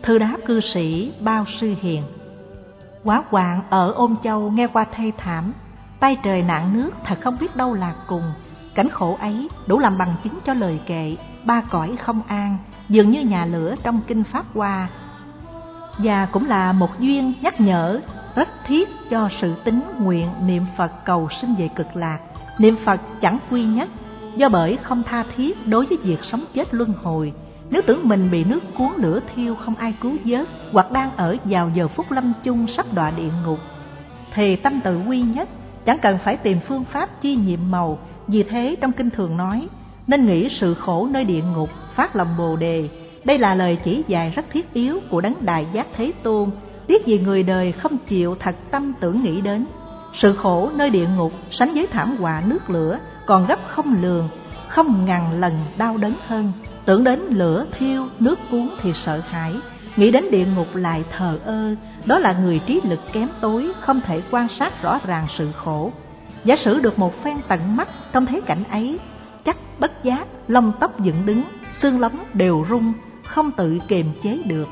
Thư đáp cư sĩ Bao Sư Hiền. Quả hoạn ở Ôn Châu nghe qua thê thảm, tay trời nạn nước thật không biết đâu là cùng. Cảnh khổ ấy đủ làm bằng chứng cho lời kệ ba cõi không an, dường như nhà lửa trong kinh Pháp Hoa, và cũng là một duyên nhắc nhở rất thiết cho sự tín nguyện niệm Phật cầu sinh về cực lạc. Niệm Phật chẳng quy nhất, do bởi không tha thiết đối với việc sống chết luân hồi. Nếu tưởng mình bị nước cuốn lửa thiêu không ai cứu vớt, hoặc đang ở vào giờ phút lâm chung sắp đọa địa ngục, thì tâm tự quy nhất, chẳng cần phải tìm phương pháp chi nhiệm màu. Vì thế trong kinh thường nói, nên nghĩ sự khổ nơi địa ngục, phát lòng Bồ Đề. Đây là lời chỉ dạy rất thiết yếu của Đấng Đại Giác Thế Tôn, tiếc vì người đời không chịu thật tâm tưởng nghĩ đến. Sự khổ nơi địa ngục sánh với thảm họa nước lửa còn gấp không lường, không ngàn lần đau đớn hơn. Tưởng đến lửa thiêu, nước cuốn thì sợ hãi, nghĩ đến địa ngục lại thờ ơ. Đó là người trí lực kém tối, không thể quan sát rõ ràng sự khổ. Giả sử được một phen tận mắt trong thấy cảnh ấy, chắc bất giác lông tóc dựng đứng, xương lóng đều rung, không tự kiềm chế được.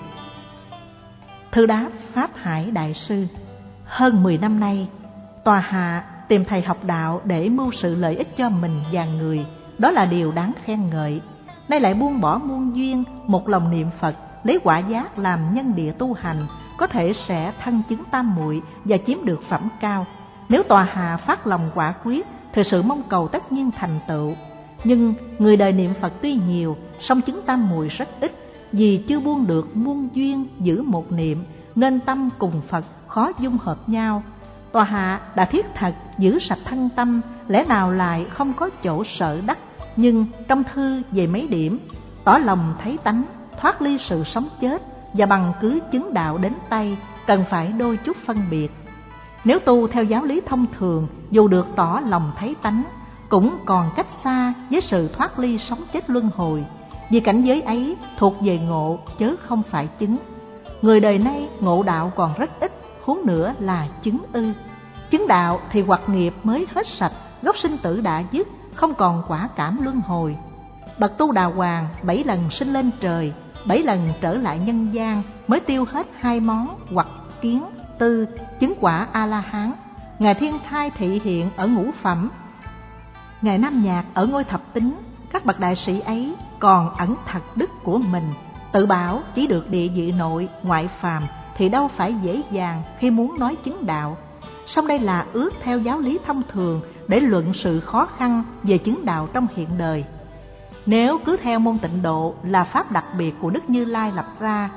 Thư đáp Pháp Hải Đại Sư. Hơn 10 năm nay, tòa hạ tìm thầy học đạo để mưu sự lợi ích cho mình và người, đó là điều đáng khen ngợi. Nay lại buông bỏ muôn duyên, một lòng niệm Phật, lấy quả giác làm nhân địa tu hành, có thể sẽ thân chứng tam muội và chiếm được phẩm cao. Nếu tòa hạ phát lòng quả quyết, thì sự mong cầu tất nhiên thành tựu. Nhưng người đời niệm Phật tuy nhiều, song chứng tam muội rất ít, vì chưa buông được muôn duyên giữ một niệm, nên tâm cùng Phật khó dung hợp nhau. Tòa hạ đã thiết thật giữ sạch thân tâm, lẽ nào lại không có chỗ sợ đắc. Nhưng trong thư về mấy điểm, tỏ lòng thấy tánh, thoát ly sự sống chết, và bằng cứ chứng đạo đến tay, cần phải đôi chút phân biệt. Nếu tu theo giáo lý thông thường, dù được tỏ lòng thấy tánh, cũng còn cách xa với sự thoát ly sống chết luân hồi, vì cảnh giới ấy thuộc về ngộ chớ không phải chứng. Người đời nay ngộ đạo còn rất ít, huống nữa là chứng ư. Chứng đạo thì hoặc nghiệp mới hết sạch, gốc sinh tử đã dứt, không còn quả cảm luân hồi. Bậc tu đà hoàng 7 lần sinh lên trời, 7 lần trở lại nhân gian, mới tiêu hết 2 món hoặc kiến tư, chứng quả A-la-hán. Ngài Thiên Thai thị hiện ở ngũ phẩm, Ngài Nam Nhạc ở ngôi thập tính. Các bậc đại sĩ ấy còn ẩn thật đức của mình, tự bảo chỉ được địa vị nội ngoại phàm, thì đâu phải dễ dàng khi muốn nói chứng đạo. Song đây là ước theo giáo lý thông thường để luận sự khó khăn về chứng đạo trong hiện đời. Nếu cứ theo môn Tịnh Độ là pháp đặc biệt của Đức Như Lai lập ra,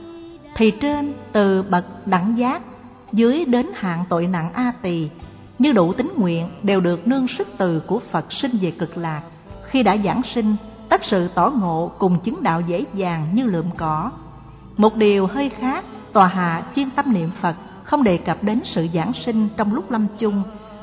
thì trên từ bậc đẳng giác, dưới đến hạng tội nặng A Tỳ, như đủ tín nguyện đều được nương sức từ của Phật sinh về cực lạc. Khi đã giảng sinh, tất sự tỏ ngộ cùng chứng đạo dễ dàng như lượm cỏ. Một điều hơi khác, tòa hạ chuyên tâm niệm Phật, không đề cập đến sự giảng sinh trong lúc lâm chung.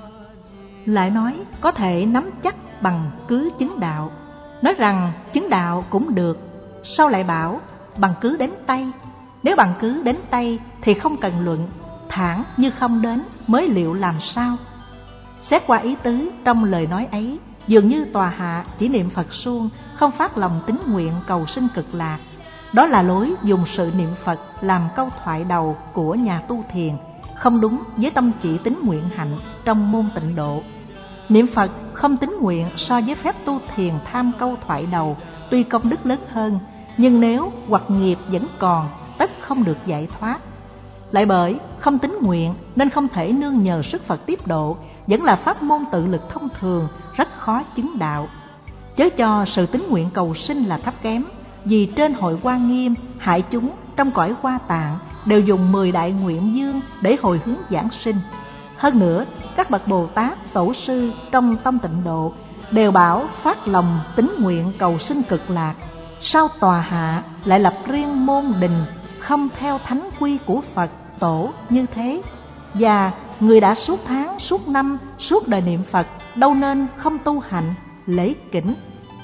Lại nói có thể nắm chắc bằng cứ chứng đạo, nói rằng chứng đạo cũng được, sau lại bảo bằng cứ đến tay. Nếu bằng cứ đến tay thì không cần luận, thẳng như không đến mới liệu làm sao. Xét qua ý tứ trong lời nói ấy, dường như tòa hạ chỉ niệm Phật suông, không phát lòng tín nguyện cầu sinh cực lạc. Đó là lối dùng sự niệm Phật làm câu thoại đầu của nhà tu thiền, không đúng với tâm chỉ tín nguyện hạnh trong môn Tịnh Độ. Niệm Phật không tín nguyện so với phép tu thiền tham câu thoại đầu, tuy công đức lớn hơn, nhưng nếu hoặc nghiệp vẫn còn, tất không được giải thoát. Lại bởi không tín nguyện nên không thể nương nhờ sức Phật tiếp độ, vẫn là pháp môn tự lực thông thường, rất khó chứng đạo. Chớ cho sự tín nguyện cầu sinh là thấp kém, vì trên hội Hoa Nghiêm, hại chúng trong cõi Hoa Tạng đều dùng 10 đại nguyện dương để hồi hướng giảng sinh. Hơn nữa, các bậc Bồ Tát, Tổ sư trong tông Tịnh Độ đều bảo phát lòng tín nguyện cầu sinh cực lạc. Sao tòa hạ lại lập riêng môn đình không theo thánh quy của Phật Tổ như thế? Và người đã suốt tháng, suốt năm, suốt đời niệm Phật, đâu nên không tu hạnh lễ kỉnh.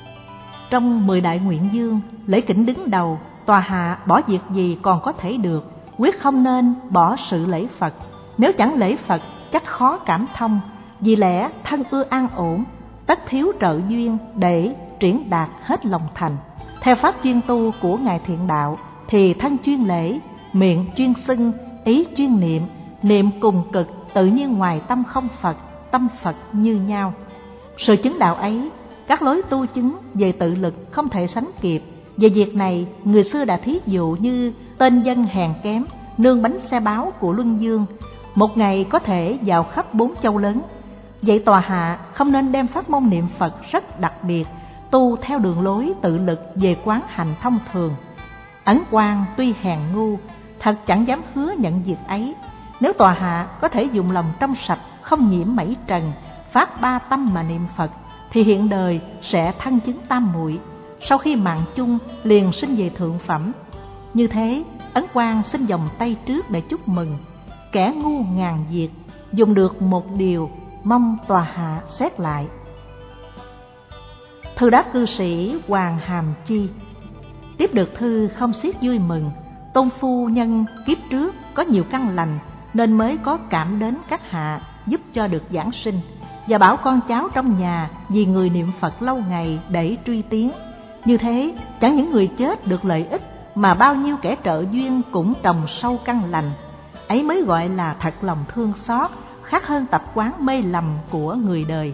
Trong 10 đại nguyện dương, lễ kỉnh đứng đầu. Tòa hạ bỏ việc gì còn có thể được, quyết không nên bỏ sự lễ Phật. Nếu chẳng lễ Phật chắc khó cảm thông, vì lẽ thân ưa an ổn, tất thiếu trợ duyên để triển đạt hết lòng thành. Theo pháp chuyên tu của Ngài Thiện Đạo, thì thân chuyên lễ, miệng chuyên xưng, ý chuyên niệm, niệm cùng cực, tự nhiên ngoài tâm không Phật, tâm Phật như nhau. Sự chứng đạo ấy, các lối tu chứng về tự lực không thể sánh kịp. Về việc này, người xưa đã thí dụ như tên dân hèn kém, nương bánh xe báo của Luân Dương, một ngày có thể vào khắp 4 châu lớn. Vậy tòa hạ không nên đem pháp môn niệm Phật rất đặc biệt, tu theo đường lối tự lực về quán hành thông thường. Ấn Quang tuy hèn ngu, thật chẳng dám hứa nhận việc ấy. Nếu tòa hạ có thể dùng lòng trong sạch, không nhiễm mảy trần, phát 3 tâm mà niệm Phật, thì hiện đời sẽ thân chứng tam muội, sau khi mạng chung liền sinh về thượng phẩm. Như thế, Ấn Quang xin vòng tay trước để chúc mừng. Kẻ ngu ngàn việc, dùng được một điều, mong tòa hạ xét lại. Thư đáp cư sĩ Hoàng Hàm Chi. Tiếp được thư không xiết vui mừng. Tôn phu nhân kiếp trước có nhiều căn lành, nên mới có cảm đến các hạ giúp cho được giảng sinh, và bảo con cháu trong nhà vì người niệm Phật lâu ngày để truy tiến. Như thế, chẳng những người chết được lợi ích, mà bao nhiêu kẻ trợ duyên cũng trồng sâu căn lành. Ấy mới gọi là thật lòng thương xót, khác hơn tập quán mê lầm của người đời.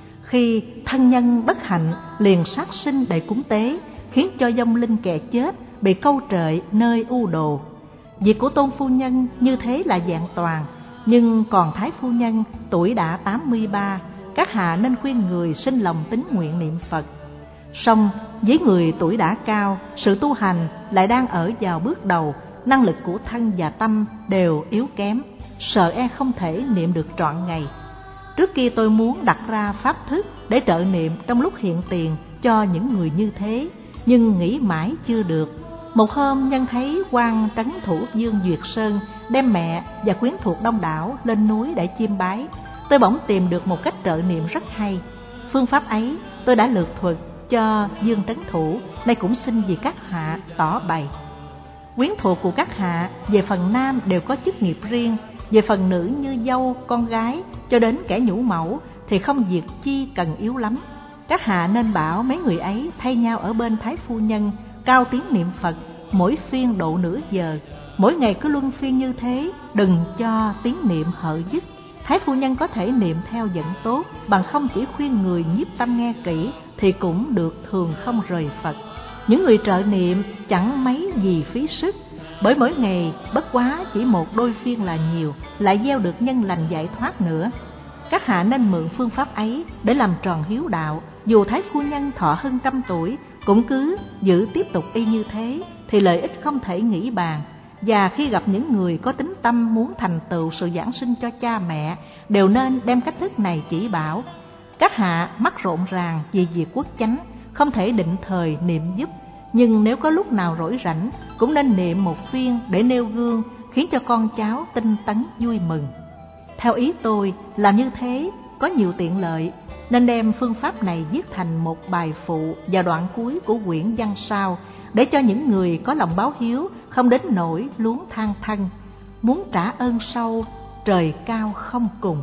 Khi thân nhân bất hạnh liền sát sinh để cúng tế, khiến cho vong linh kẻ chết bị câu trệ nơi u đồ. Việc của tôn phu nhân như thế là vẹn toàn, nhưng còn thái phu nhân tuổi đã 83, các hạ nên khuyên người sinh lòng tín nguyện niệm Phật. Song với người tuổi đã cao, sự tu hành lại đang ở vào bước đầu, năng lực của thân và tâm đều yếu kém, sợ e không thể niệm được trọn ngày. Trước kia tôi muốn đặt ra pháp thức để trợ niệm trong lúc hiện tiền cho những người như thế, nhưng nghĩ mãi chưa được. Một hôm nhân thấy quan trấn thủ Dương Duyệt Sơn đem mẹ và quyến thuộc đông đảo lên núi để chiêm bái, tôi bỗng tìm được một cách trợ niệm rất hay. Phương pháp ấy tôi đã lược thuật cho Dương trấn thủ, nay cũng xin vì các hạ tỏ bày. Quyến thuộc của các hạ về phần nam đều có chức nghiệp riêng, về phần nữ như dâu, con gái cho đến kẻ nhũ mẫu thì không việc chi cần yếu lắm. Các hạ nên bảo mấy người ấy thay nhau ở bên thái phu nhân, cao tiếng niệm Phật, mỗi phiên độ nửa giờ, mỗi ngày cứ luân phiên như thế, đừng cho tiếng niệm hợ dứt. Thái phu nhân có thể niệm theo vẫn tốt, bằng không chỉ khuyên người nhiếp tâm nghe kỹ thì cũng được thường không rời Phật. Những người trợ niệm chẳng mấy gì phí sức, bởi mỗi ngày bất quá chỉ một đôi phiên là nhiều, lại gieo được nhân lành giải thoát nữa. Các hạ nên mượn phương pháp ấy để làm tròn hiếu đạo. Dù thái phu nhân thọ hơn 100 tuổi, cũng cứ giữ tiếp tục y như thế, thì lợi ích không thể nghĩ bàn. Và khi gặp những người có tính tâm muốn thành tựu sự giảng sinh cho cha mẹ, đều nên đem cách thức này chỉ bảo. Các hạ mắt rộn ràng vì việc quốc chánh, không thể định thời niệm giúp, nhưng nếu có lúc nào rỗi rảnh, cũng nên niệm một phiên để nêu gương, khiến cho con cháu tinh tấn vui mừng. Theo ý tôi, làm như thế có nhiều tiện lợi, nên đem phương pháp này viết thành một bài phụ vào đoạn cuối của quyển văn sau, để cho những người có lòng báo hiếu không đến nỗi luống than thân, muốn trả ơn sâu, trời cao không cùng.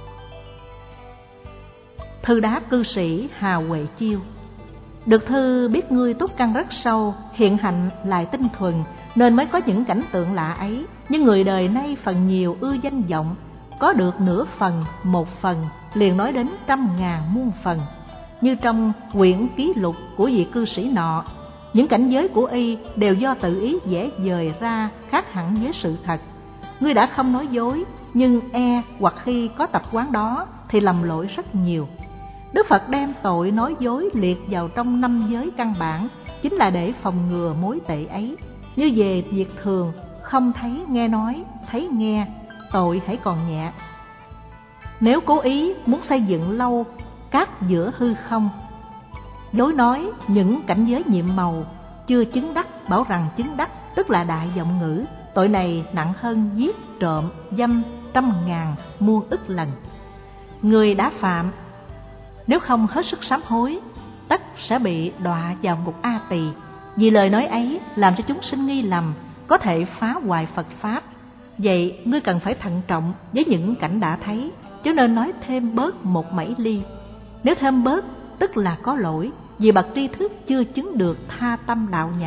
Thư đáp cư sĩ Hà Huệ Chiêu. Được thư biết ngươi túc căn rất sâu, hiện hạnh lại tinh thuần, nên mới có những cảnh tượng lạ ấy. Nhưng người đời nay phần nhiều ưa danh vọng, có được nửa phần, một phần, liền nói đến 100.000 muôn phần. Như trong quyển ký lục của vị cư sĩ nọ, những cảnh giới của y đều do tự ý vẽ vời ra, khác hẳn với sự thật. Ngươi đã không nói dối, nhưng hoặc khi có tập quán đó thì lầm lỗi rất nhiều. Đức Phật đem tội nói dối liệt vào trong 5 giới căn bản, chính là để phòng ngừa mối tệ ấy. Như về việc thường, không thấy nghe nói, thấy nghe, tội hãy còn nhẹ. Nếu cố ý muốn xây dựng lâu cát giữa hư không, dối nói những cảnh giới nhiệm màu chưa chứng đắc, bảo rằng chứng đắc, tức là đại vọng ngữ. Tội này nặng hơn giết, trộm, dâm 100.000 muôn ức lần. Người đã phạm, nếu không hết sức sám hối, tất sẽ bị đọa vào ngục A Tỳ. Vì lời nói ấy làm cho chúng sinh nghi lầm, có thể phá hoại Phật Pháp. Vậy ngươi cần phải thận trọng với những cảnh đã thấy, chứ nên nói thêm bớt một mảy ly. Nếu thêm bớt tức là có lỗi, vì bậc tri thức chưa chứng được tha tâm đạo nhãn,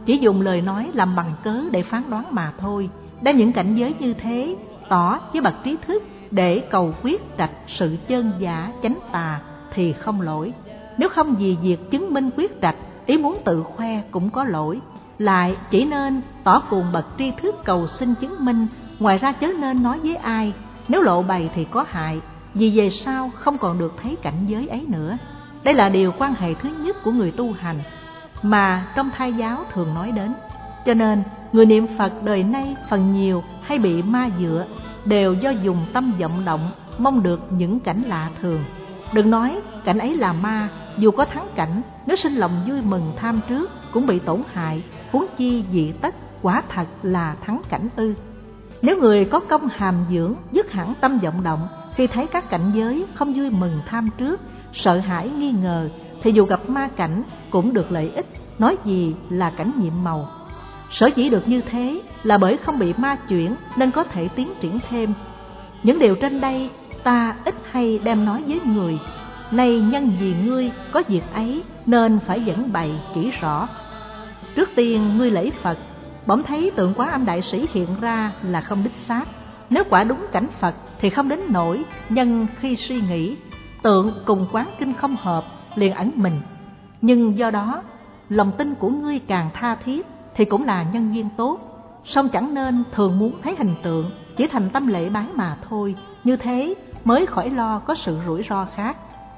chỉ dùng lời nói làm bằng cớ để phán đoán mà thôi. Đem những cảnh giới như thế tỏ với bậc trí thức để cầu quyết trạch sự chân giả chánh tà thì không lỗi. Nếu không vì việc chứng minh quyết trạch, ý muốn tự khoe cũng có lỗi. Lại chỉ nên tỏ cùng bậc tri thức cầu xin chứng minh, ngoài ra chớ nên nói với ai. Nếu lộ bày thì có hại, vì về sau không còn được thấy cảnh giới ấy nữa. Đây là điều quan hệ thứ nhất của người tu hành mà trong thai giáo thường nói đến. Cho nên người niệm Phật đời nay phần nhiều hay bị ma dựa đều do dùng tâm vọng động, mong được những cảnh lạ thường. Đừng nói cảnh ấy là ma, dù có thắng cảnh, nếu sinh lòng vui mừng tham trước cũng bị tổn hại, huống chi dị tất quả thật là thắng cảnh ư. Nếu người có công hàm dưỡng, dứt hẳn tâm vọng động, khi thấy các cảnh giới không vui mừng tham trước, sợ hãi nghi ngờ, thì dù gặp ma cảnh cũng được lợi ích, nói gì là cảnh nhiệm màu. Sở dĩ được như thế là bởi không bị ma chuyển nên có thể tiến triển thêm. Những điều trên đây ta ít hay đem nói với người. Nay nhân vì ngươi có việc ấy nên phải dẫn bày chỉ rõ. Trước tiên ngươi lễ Phật, bỗng thấy tượng Quán Âm Đại Sĩ hiện ra là không đích xác. Nếu quả đúng cảnh Phật thì không đến nỗi nhân khi suy nghĩ tượng cùng quán kinh không hợp liền ẩn mình. Nhưng do đó lòng tin của ngươi càng tha thiết thì cũng là nhân duyên tốt. Song chẳng nên thường muốn thấy hình tượng, chỉ thành tâm lễ bái mà thôi. Như thế mới khỏi lo có sự rủi ro khác.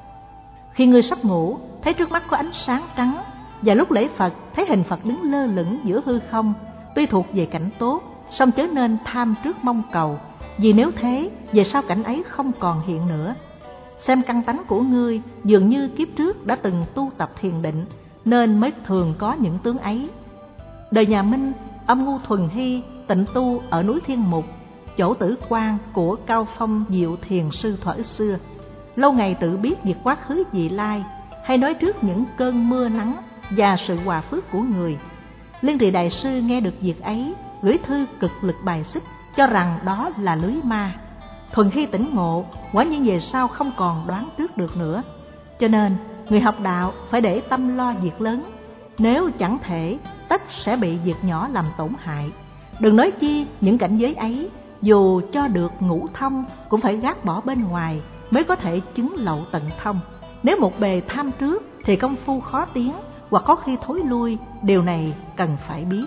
Khi ngươi sắp ngủ, thấy trước mắt có ánh sáng trắng, và lúc lễ Phật thấy hình Phật đứng lơ lửng giữa hư không, tuy thuộc về cảnh tốt, song chớ nên tham trước mong cầu, vì nếu thế, về sau cảnh ấy không còn hiện nữa. Xem căn tánh của ngươi dường như kiếp trước đã từng tu tập thiền định, nên mới thường có những tướng ấy. Đời nhà Minh, ông Ngu Thuần Hy tịnh tu ở núi Thiên Mục, chỗ tử quan của Cao Phong Diệu Thiền Sư thuở xưa. Lâu ngày tự biết việc quá khứ vị lai, hay nói trước những cơn mưa nắng và sự hòa phước của người. Liên Trì Đại Sư nghe được việc ấy, gửi thư cực lực bài xích, cho rằng đó là lưới ma. Thuần Hy tỉnh ngộ, quả nhiên về sau không còn đoán trước được nữa. Cho nên người học đạo phải để tâm lo việc lớn, nếu chẳng thể tất sẽ bị việc nhỏ làm tổn hại. Đừng nói chi những cảnh giới ấy, dù cho được ngũ thông cũng phải gác bỏ bên ngoài mới có thể chứng lậu tận thông. Nếu một bề tham trước thì công phu khó tiến, hoặc có khi thối lui, điều này cần phải biết.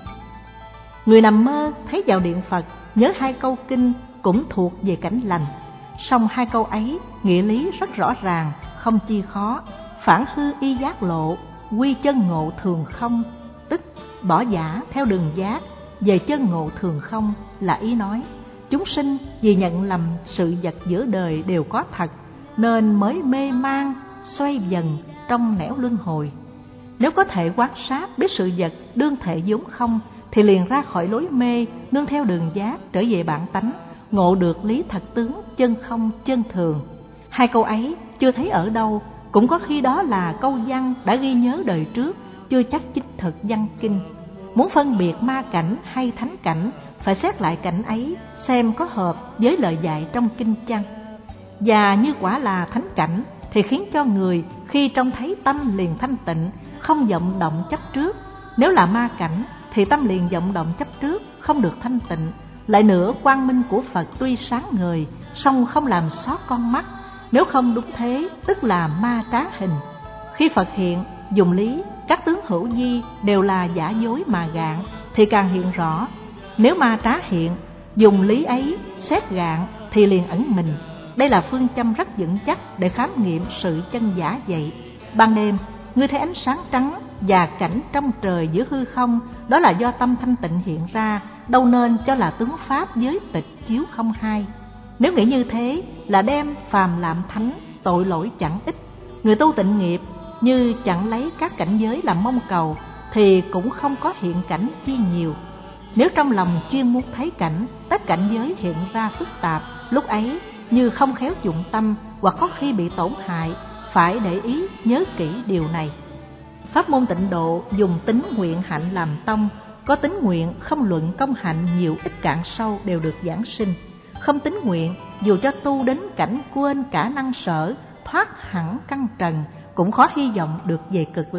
Người nằm mơ thấy vào điện Phật, nhớ hai câu kinh cũng thuộc về cảnh lành. Song hai câu ấy nghĩa lý rất rõ ràng, không chi khó. Phản hư y giác lộ, quy chân ngộ thường không, tức bỏ giả theo đường giác, về chân ngộ thường không, là ý nói chúng sinh vì nhận lầm sự vật giữa đời đều có thật, nên mới mê man xoay dần trong nẻo luân hồi. Nếu có thể quan sát biết sự vật đương thể vốn không, thì liền ra khỏi lối mê, nương theo đường giác trở về bản tánh, ngộ được lý thật tướng chân không chân thường. Hai câu ấy chưa thấy ở đâu, cũng có khi đó là câu văn đã ghi nhớ đời trước, chưa chắc chính thực văn kinh. Muốn phân biệt ma cảnh hay thánh cảnh, phải xét lại cảnh ấy xem có hợp với lời dạy trong kinh chăng. Và như quả là thánh cảnh thì khiến cho người khi trông thấy tâm liền thanh tịnh, không vọng động chấp trước. Nếu là ma cảnh thì tâm liền vọng động chấp trước, không được thanh tịnh. Lại nữa, quang minh của Phật tuy sáng ngời, song không làm xót con mắt. Nếu không đúng thế, tức là ma trá hình. Khi Phật hiện, dùng lý, các tướng hữu vi đều là giả dối mà gạn, thì càng hiện rõ. Nếu ma trá hiện, dùng lý ấy, xét gạn, thì liền ẩn mình. Đây là phương châm rất vững chắc để khám nghiệm sự chân giả vậy. Ban đêm, ngươi thấy ánh sáng trắng và cảnh trong trời giữa hư không, đó là do tâm thanh tịnh hiện ra, đâu nên cho là tướng pháp giới tịch chiếu không hai. Nếu nghĩ như thế là đem phàm làm thánh, tội lỗi chẳng ít. Người tu tịnh nghiệp như chẳng lấy các cảnh giới làm mong cầu, thì cũng không có hiện cảnh chi nhiều. Nếu trong lòng chuyên muốn thấy cảnh, tất cảnh giới hiện ra phức tạp, lúc ấy như không khéo dụng tâm, hoặc có khi bị tổn hại, phải để ý nhớ kỹ điều này. Pháp môn tịnh độ dùng tính nguyện hạnh làm tông, có tính nguyện không luận công hạnh nhiều ít cạn sâu đều được giảng sinh. Không tính nguyện, dù cho tu đến cảnh quên cả năng sở, thoát hẳn căn trần, cũng khó hy vọng được về cực lạc,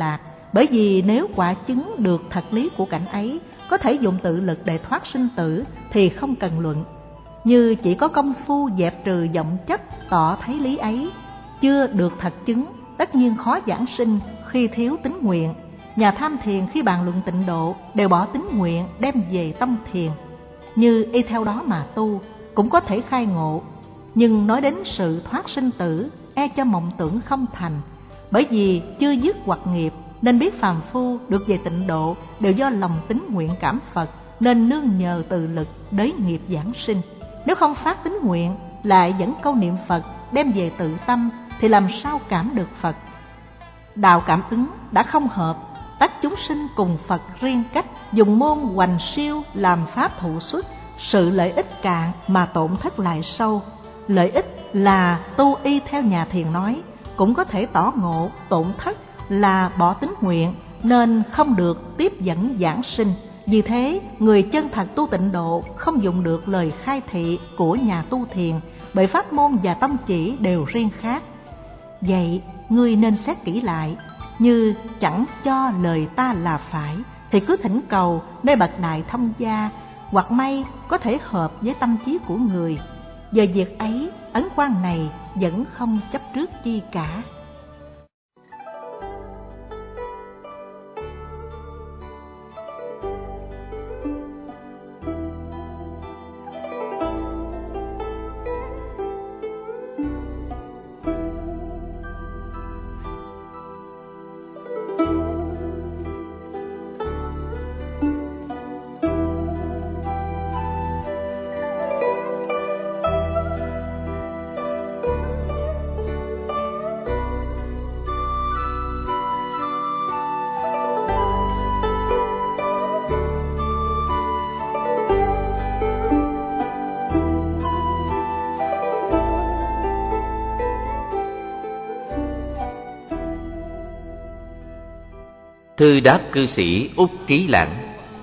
Bởi vì nếu quả chứng được thật lý của cảnh ấy, có thể dùng tự lực để thoát sinh tử thì không cần luận. Như chỉ có công phu dẹp trừ vọng chấp tỏ thấy lý ấy, chưa được thật chứng, tất nhiên khó giảng sinh khi thiếu tín nguyện. Nhà tham thiền khi bàn luận tịnh độ đều bỏ tín nguyện đem về tâm thiền, như y theo đó mà tu, cũng có thể khai ngộ. Nhưng nói đến sự thoát sinh tử, e cho mộng tưởng không thành. Bởi vì chưa dứt hoặc nghiệp, nên biết phàm phu được về tịnh độ đều do lòng tín nguyện cảm Phật, nên nương nhờ từ lực đới nghiệp giảng sinh. Nếu không phát tín nguyện, lại vẫn câu niệm Phật đem về tự tâm, thì làm sao cảm được Phật? Đạo cảm ứng đã không hợp, tất chúng sinh cùng Phật riêng cách, dùng môn hoành siêu làm pháp thụ xuất. Sự lợi ích cạn mà tổn thất lại sâu. Lợi ích là tu y theo nhà thiền nói, cũng có thể tỏ ngộ. Tổn thất là bỏ tín nguyện, nên không được tiếp dẫn giảng sinh. Vì thế, người chân thật tu tịnh độ không dùng được lời khai thị của nhà tu thiền, bởi pháp môn và tâm chỉ đều riêng khác. Vậy, ngươi nên xét kỹ lại, như chẳng cho lời ta là phải, thì cứ thỉnh cầu nơi bậc đại thông gia, hoặc may có thể hợp với tâm trí của người. Về việc ấy, ấn quan này vẫn không chấp trước chi cả. Thư đáp cư sĩ Úc Trí Lãng.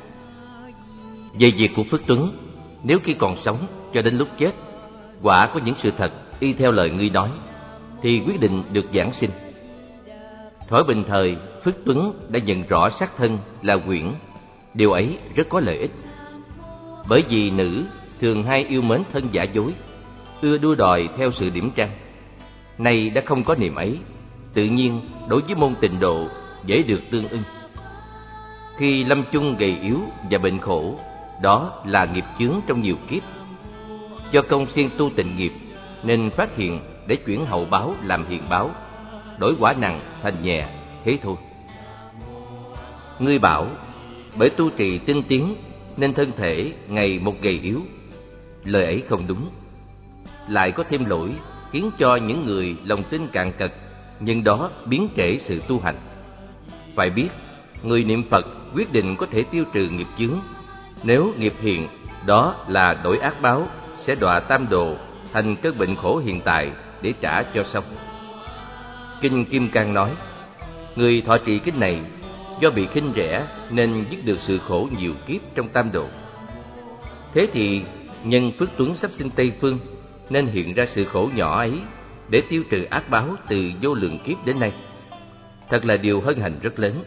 Về việc của Phước Tuấn, nếu khi còn sống cho đến lúc chết, quả có những sự thật y theo lời ngươi nói, thì quyết định được giảng sinh. Thuở bình thời, Phước Tuấn đã nhận rõ xác thân là quyển. Điều ấy rất có lợi ích. Bởi vì nữ thường hay yêu mến thân giả dối, ưa đua đòi theo sự điểm trang. Nay đã không có niềm ấy, tự nhiên đối với môn tịnh độ dễ được tương ưng. Khi lâm chung gầy yếu và bệnh khổ, đó là nghiệp chướng trong nhiều kiếp. Do công siêng tu tịnh nghiệp, nên phát hiện để chuyển hậu báo làm hiền báo, đổi quả nặng thành nhẹ, thế thôi. Ngươi bảo, bởi tu trì tinh tiến nên thân thể ngày một gầy yếu. Lời ấy không đúng. Lại có thêm lỗi, khiến cho những người lòng tin cạn cật, nhưng đó biến trễ sự tu hành. Phải biết, người niệm Phật quyết định có thể tiêu trừ nghiệp chướng. Nếu nghiệp hiện, đó là đổi ác báo, sẽ đọa tam đồ, thành cơn bệnh khổ hiện tại để trả cho xong. Kinh Kim Cang nói, người thọ trì kinh này do bị khinh rẻ nên dứt được sự khổ nhiều kiếp trong tam độ. Thế thì nhân Phước Tuấn sắp sinh Tây Phương, nên hiện ra sự khổ nhỏ ấy để tiêu trừ ác báo từ vô lượng kiếp đến nay. Thật là điều hân hạnh rất lớn.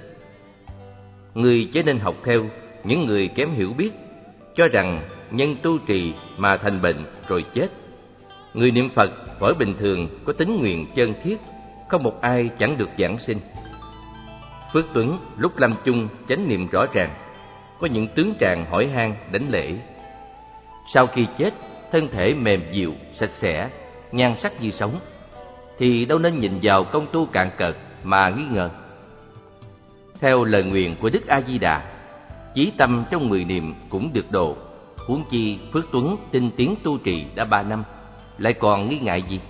Người chớ nên học theo những người kém hiểu biết, cho rằng nhân tu trì mà thành bệnh rồi chết. Người niệm Phật bởi bình thường có tín nguyện chân thiết, không một ai chẳng được giảng sinh. Phước Tuấn lúc lâm chung chánh niệm rõ ràng, có những tướng tràng hỏi han đảnh lễ. Sau khi chết, thân thể mềm dịu, sạch sẽ, nhan sắc như sống, thì đâu nên nhìn vào công tu cạn cợt mà nghi ngờ. Theo lời nguyện của Đức A Di Đà, chí tâm trong 10 niệm cũng được độ. Huống chi Phước Tuấn tinh tiến tu trì đã 3 năm, lại còn nghi ngại gì?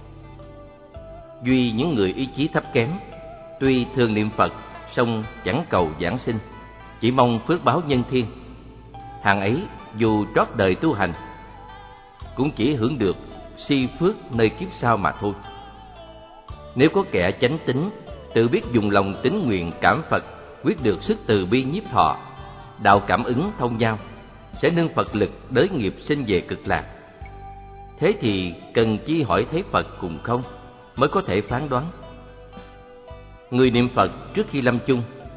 Duy những người ý chí thấp kém, tuy thường niệm Phật, song chẳng cầu giảng sinh, chỉ mong phước báo nhân thiên. Hàng ấy dù trót đời tu hành, cũng chỉ hưởng được si phước nơi kiếp sau mà thôi. Nếu có kẻ chánh tín, tự biết dùng lòng tín nguyện cảm Phật, quyết được sức từ bi nhiếp thọ, đạo cảm ứng thông nhau, sẽ nương Phật lực đới nghiệp sinh về cực lạc. Thế thì cần chi hỏi thấy Phật cùng không, mới có thể phán đoán. Người niệm Phật trước khi lâm chung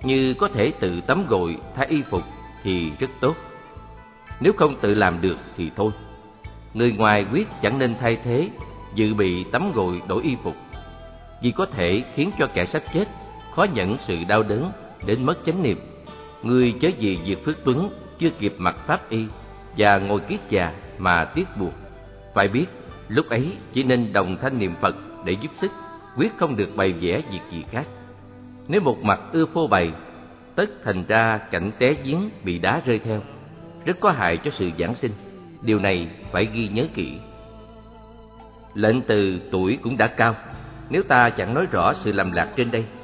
Như có thể tự tắm gội thay y phục thì rất tốt. Nếu không tự làm được thì thôi. Người ngoài quyết chẳng nên thay thế, dự bị tắm gội đổi y phục, vì có thể khiến cho kẻ sắp chết khó nhẫn sự đau đớn đến mất chánh niệm. Ngươi chớ vì việc Phước Tuấn chưa kịp mặc pháp y và ngồi kiết già mà tiếc buộc. Phải biết lúc ấy chỉ nên đồng thanh niệm Phật để giúp sức, quyết không được bày vẽ việc gì khác. Nếu một mặt ưa phô bày, tất thành ra cảnh té giếng bị đá rơi theo, rất có hại cho sự giảng sinh. Điều này phải ghi nhớ kỹ. Lệnh Từ tuổi cũng đã cao, nếu ta chẳng nói rõ sự lầm lạc trên đây,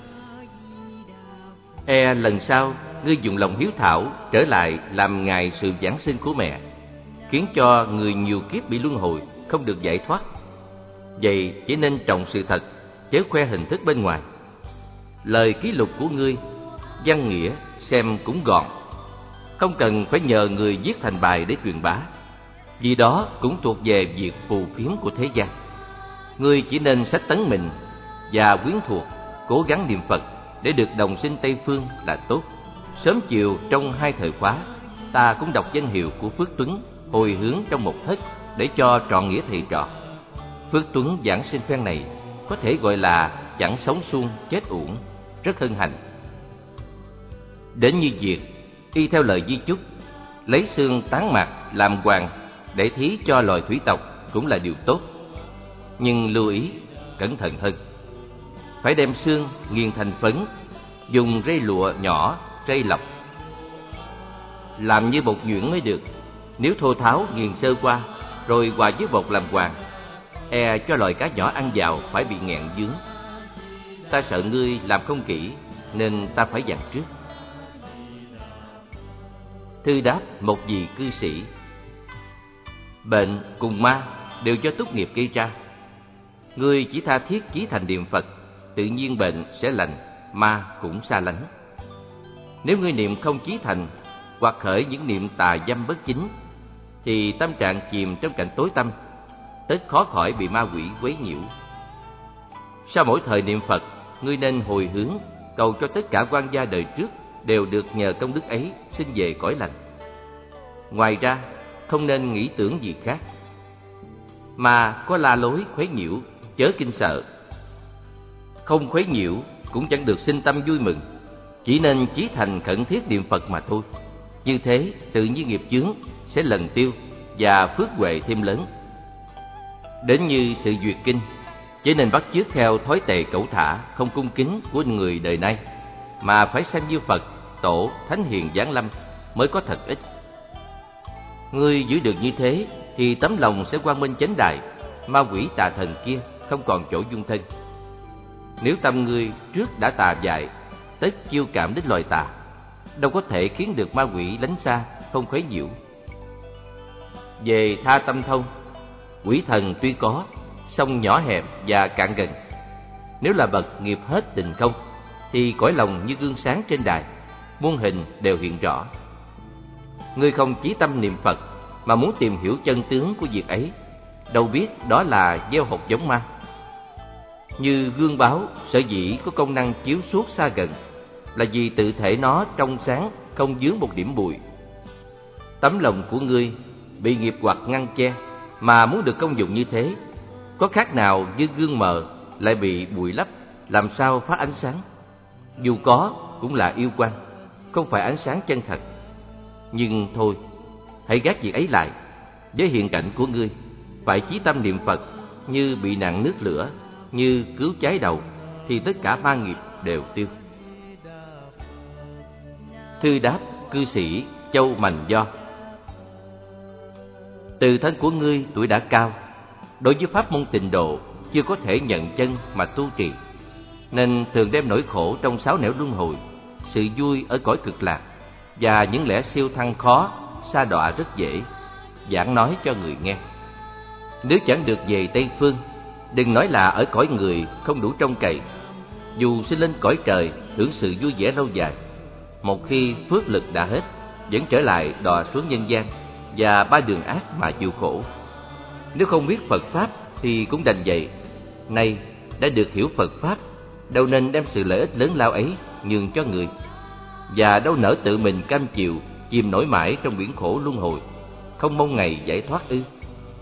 lần sau ngươi dùng lòng hiếu thảo trở lại làm ngài sự giảng sinh của mẹ, khiến cho người nhiều kiếp bị luân hồi không được giải thoát. Vậy chỉ nên trọng sự thật, chớ khoe hình thức bên ngoài. Lời ký lục của ngươi, văn nghĩa xem cũng gọn, không cần phải nhờ người viết thành bài để truyền bá, vì đó cũng thuộc về việc phù phiếm của thế gian. Ngươi chỉ nên sách tấn mình và quyến thuộc, cố gắng niệm Phật để được đồng sinh Tây Phương là tốt. Sớm chiều trong 2 thời khóa, ta cũng đọc danh hiệu của Phước Tuấn hồi hướng trong một thất để cho trọn nghĩa thầy trò. Phước Tuấn giảng sinh phen này có thể gọi là chẳng sống suông chết uổng, rất hân hạnh. Đến như việc y theo lời di chúc, lấy xương tán mạc làm hoàng để thí cho loài thủy tộc cũng là điều tốt. Nhưng lưu ý cẩn thận hơn. Phải đem xương nghiền thành phấn, dùng rây lụa nhỏ rây lọc, làm như bột nhuyễn mới được. Nếu thô tháo nghiền sơ qua rồi hòa với bột làm hoàng, cho loài cá nhỏ ăn vào phải bị nghẹn vướng. Ta sợ ngươi làm không kỹ nên ta phải dặn trước. Thư đáp một vị cư sĩ: bệnh cùng ma đều do túc nghiệp gây ra. Ngươi chỉ tha thiết chí thành niệm Phật, tự nhiên bệnh sẽ lành, ma cũng xa lánh. Nếu ngươi niệm không chí thành, hoặc khởi những niệm tà dâm bất chính, thì tâm trạng chìm trong cảnh tối tăm, tất khó khỏi bị ma quỷ quấy nhiễu. Sau mỗi thời niệm Phật, ngươi nên hồi hướng cầu cho tất cả quan gia đời trước đều được nhờ công đức ấy sinh về cõi lành. Ngoài ra, không nên nghĩ tưởng gì khác. Mà có la lối khuấy nhiễu, chớ kinh sợ. Không khuấy nhiễu cũng chẳng được sinh tâm vui mừng, chỉ nên chí thành khẩn thiết niệm Phật mà thôi. Như thế tự nhiên nghiệp chướng sẽ lần tiêu và phước huệ thêm lớn. Đến như sự duyệt kinh, chỉ nên bắt chước theo thói tệ cẩu thả, không cung kính của người đời nay, mà phải xem như Phật, Tổ, Thánh Hiền giáng lâm mới có thật ích. Ngươi giữ được như thế thì tấm lòng sẽ quang minh chánh đại, ma quỷ tà thần kia không còn chỗ dung thân. Nếu tâm ngươi trước đã tà dại, tất chiêu cảm đến loài tà, đâu có thể khiến được ma quỷ lánh xa, không khuấy nhiễu. Về tha tâm thông, quỷ thần tuy có, song nhỏ hẹp và cạn gần. Nếu là bậc nghiệp hết tình không, thì cõi lòng như gương sáng trên đài, muôn hình đều hiện rõ. Ngươi không chí tâm niệm Phật mà muốn tìm hiểu chân tướng của việc ấy, đâu biết đó là gieo hột giống ma. Như gương báo sở dĩ có công năng chiếu suốt xa gần, là vì tự thể nó trong sáng, không vướng một điểm bụi. Tấm lòng của ngươi bị nghiệp hoặc ngăn che, mà muốn được công dụng như thế, có khác nào như gương mờ lại bị bụi lấp, làm sao phát ánh sáng? Dù có cũng là yêu quang, không phải ánh sáng chân thật. Nhưng thôi, hãy gác việc ấy lại. Với hiện cảnh của ngươi, phải chí tâm niệm Phật như bị nạn nước lửa, như cứu cháy đầu, thì tất cả ma nghiệp đều tiêu. Thư đáp cư sĩ Châu Mành Do: từ thân của ngươi tuổi đã cao, đối với pháp môn tịnh độ chưa có thể nhận chân mà tu trì, nên thường đem nỗi khổ trong 6 nẻo luân hồi, sự vui ở cõi cực lạc và những lẽ siêu thăng khó, sa đọa rất dễ, giảng nói cho người nghe. Nếu chẳng được về Tây Phương, đừng nói là ở cõi người không đủ trông cậy. Dù sinh lên cõi trời hưởng sự vui vẻ lâu dài, một khi phước lực đã hết, vẫn trở lại đọa xuống nhân gian và 3 đường ác mà chịu khổ. Nếu không biết Phật Pháp thì cũng đành vậy. Nay đã được hiểu Phật Pháp, đâu nên đem sự lợi ích lớn lao ấy nhường cho người. và đâu nỡ tự mình cam chịu chìm nổi mãi trong biển khổ luân hồi, không mong ngày giải thoát ư?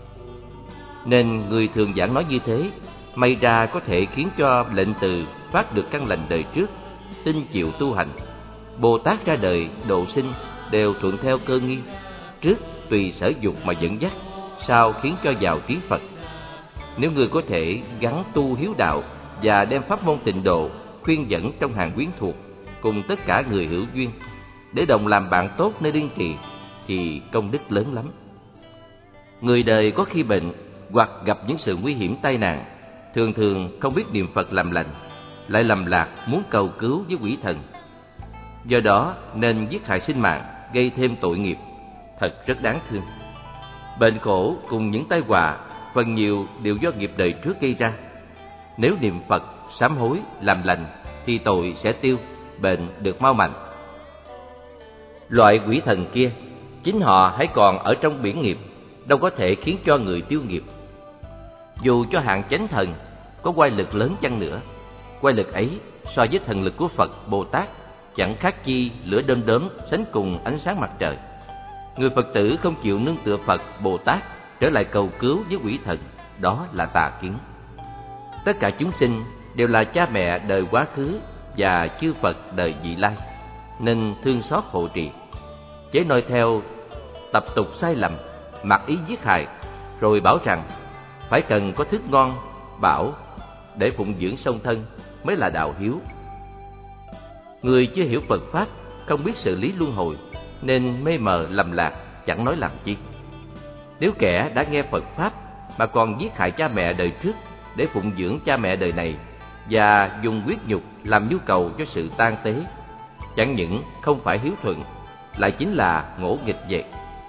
Nên người thường giảng nói như thế, may ra có thể khiến cho lệnh từ phát được căn lành đời trước, tin chịu tu hành. Bồ Tát ra đời độ sinh đều thuận theo cơ nghi, trước tùy sở dục mà dẫn dắt, sau khiến cho vào trí Phật. Nếu người có thể gắn tu hiếu đạo và đem pháp môn tịnh độ khuyên dẫn trong hàng quyến thuộc cùng tất cả người hữu duyên để đồng làm bạn tốt nơi đương trì, thì công đức lớn lắm. Người đời có khi bệnh hoặc gặp những sự nguy hiểm tai nạn, thường thường không biết niệm Phật làm lành, lại lầm lạc muốn cầu cứu với quỷ thần. Do đó nên giết hại sinh mạng, gây thêm tội nghiệp, thật rất đáng thương. Bệnh khổ cùng những tai họa phần nhiều đều do nghiệp đời trước gây ra. Nếu niệm Phật, sám hối, làm lành thì tội sẽ tiêu, bệnh được mau lành. Loại quỷ thần kia, chính họ hãy còn ở trong biển nghiệp, đâu có thể khiến cho người tiêu nghiệp. Dù cho hạng chánh thần có oai lực lớn chăng nữa, oai lực ấy so với thần lực của Phật, Bồ Tát chẳng khác chi lửa đom đóm sánh cùng ánh sáng mặt trời. Người Phật tử không chịu nương tựa Phật, Bồ Tát trở lại cầu cứu với quỷ thần, đó là tà kiến. Tất cả chúng sinh đều là cha mẹ đời quá khứ và chư Phật đời vị lai, nên thương xót hộ trì. Chế noi theo tập tục sai lầm, mặc ý giết hại, rồi bảo rằng phải cần có thức ngon, bảo để phụng dưỡng song thân mới là đạo hiếu. Người chưa hiểu Phật Pháp, không biết sự lý luân hồi, nên mê mờ lầm lạc, chẳng nói làm chi. Nếu kẻ đã nghe Phật Pháp mà còn giết hại cha mẹ đời trước để phụng dưỡng cha mẹ đời này, và dùng huyết nhục làm nhu cầu cho sự tang tế, chẳng những không phải hiếu thuận, lại chính là ngỗ nghịch vậy.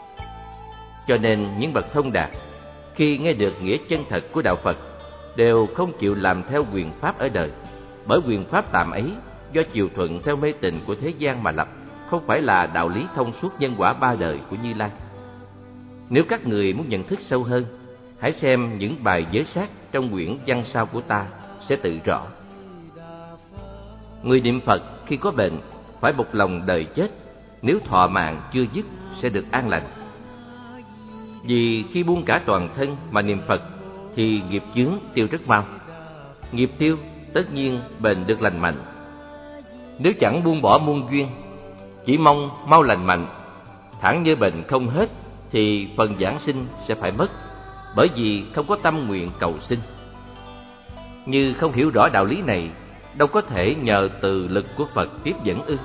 Cho nên những bậc thông đạt, khi nghe được nghĩa chân thật của đạo Phật, đều không chịu làm theo quyền pháp ở đời, bởi quyền pháp tạm ấy do chiều thuận theo mê tín của thế gian mà lập, không phải là đạo lý thông suốt nhân quả ba đời của Như Lai. Nếu các người muốn nhận thức sâu hơn, hãy xem những bài giới sát trong quyển văn sau của ta sẽ tự rõ. Người niệm Phật khi có bệnh phải một lòng đời chết, nếu thọ mạng chưa dứt sẽ được an lành. Vì khi buông cả toàn thân mà niệm Phật thì nghiệp chướng tiêu rất mau. Nghiệp tiêu, tất nhiên bệnh được lành mạnh. Nếu chẳng buông bỏ muôn duyên, chỉ mong mau lành mạnh, thẳng như bệnh không hết, thì phần giảng sinh sẽ phải mất, bởi vì không có tâm nguyện cầu sinh. Như không hiểu rõ đạo lý này, đâu có thể nhờ từ lực của Phật tiếp dẫn ư?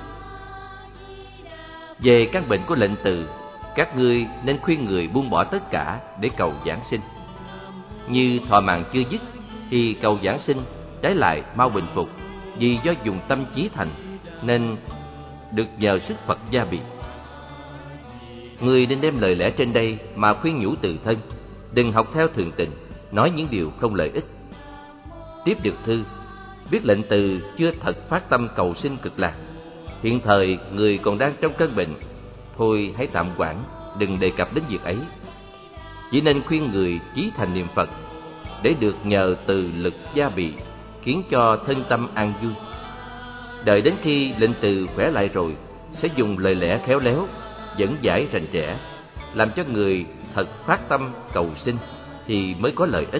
Về căn bệnh của lệnh từ, các ngươi nên khuyên người buông bỏ tất cả để cầu giảng sinh. Như thọ mạng chưa dứt thì cầu giảng sinh trái lại mau bình phục, vì do dùng tâm chí thành nên được nhờ sức Phật gia bị. Người nên đem lời lẽ trên đây mà khuyên nhủ tự thân, đừng học theo thường tình, nói những điều không lợi ích. Tiếp được thư, biết lệnh từ chưa thật phát tâm cầu sinh cực lạc. Hiện thời người còn đang trong cơn bệnh, thôi hãy tạm quản, đừng đề cập đến việc ấy. Chỉ nên khuyên người chí thành niệm Phật để được nhờ từ lực gia bị, khiến cho thân tâm an vui. Đợi đến khi lệnh từ khỏe lại rồi, sẽ dùng lời lẽ khéo léo, dẫn giải rành rẽ, làm cho người thật phát tâm cầu sinh thì mới có lợi ích.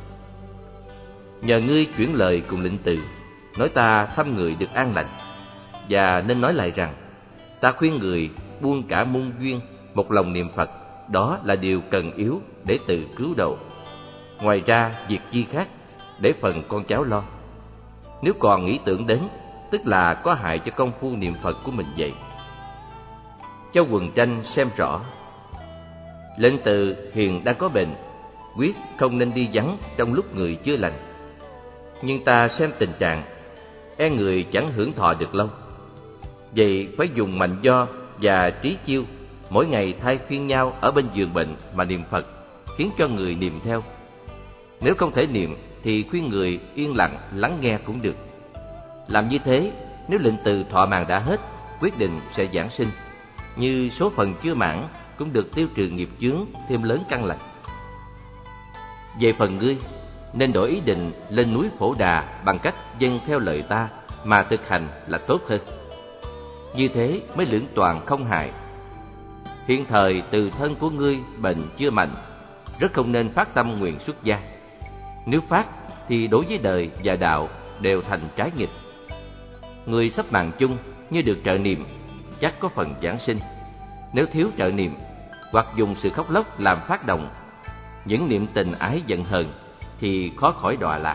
Nhờ ngươi chuyển lời cùng lệnh từ, nói ta thăm người được an lành, và nên nói lại rằng ta khuyên người buông cả muôn duyên, một lòng niệm Phật, đó là điều cần yếu để tự cứu độ. Ngoài ra việc chi khác để phần con cháu lo. Nếu còn nghĩ tưởng đến, tức là có hại cho công phu niệm Phật của mình vậy. Châu Quần Tranh xem rõ. Lệnh từ hiện đang có bệnh, quyết không nên đi vắng trong lúc người chưa lành. Nhưng ta xem tình trạng, e người chẳng hưởng thọ được lâu. Vậy phải dùng mạnh do và trí chiêu, mỗi ngày thay phiên nhau ở bên giường bệnh mà niệm Phật, khiến cho người niệm theo. Nếu không thể niệm thì khuyên người yên lặng lắng nghe cũng được. Làm như thế, nếu lệnh từ thọ mạng đã hết, quyết định sẽ giảng sinh. Như số phần chưa mãn cũng được tiêu trừ nghiệp chướng, thêm lớn căn lành. Về phần ngươi, nên đổi ý định lên núi Phổ Đà bằng cách dâng theo lời ta mà thực hành là tốt hơn. như thế mới lưỡng toàn không hại. Hiện thời từ thân của ngươi bệnh chưa mạnh, rất không nên phát tâm nguyện xuất gia. Nếu phát thì đối với đời và đạo đều thành trái nghịch. Người sắp mạng chung như được trợ niệm, chắc có phần giảng sinh. Nếu thiếu trợ niệm hoặc dùng sự khóc lóc làm phát động những niệm tình ái giận hờn thì khó khỏi đọa lạc.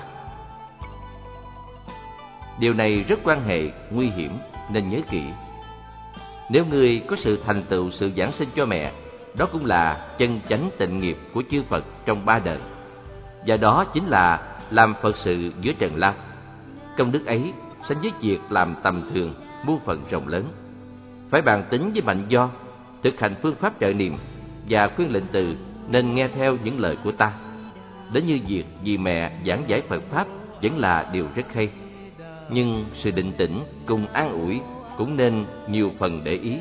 Điều này rất quan hệ, nguy hiểm nên nhớ kỹ. Nếu ngươi có sự thành tựu sự giảng sinh cho mẹ, đó cũng là chân chánh tịnh nghiệp của chư Phật trong 3 đời. Và đó chính là làm Phật sự giữa trần lao. Công đức ấy sánh với việc làm tầm thường, muôn phần rộng lớn. Phải bàn tính với mạnh do, thực hành phương pháp trợ niệm và khuyên lệnh từ nên nghe theo những lời của ta. Đến như việc vì mẹ giảng giải Phật Pháp vẫn là điều rất hay. Nhưng sự định tĩnh cùng an ủi cũng nên nhiều phần để ý.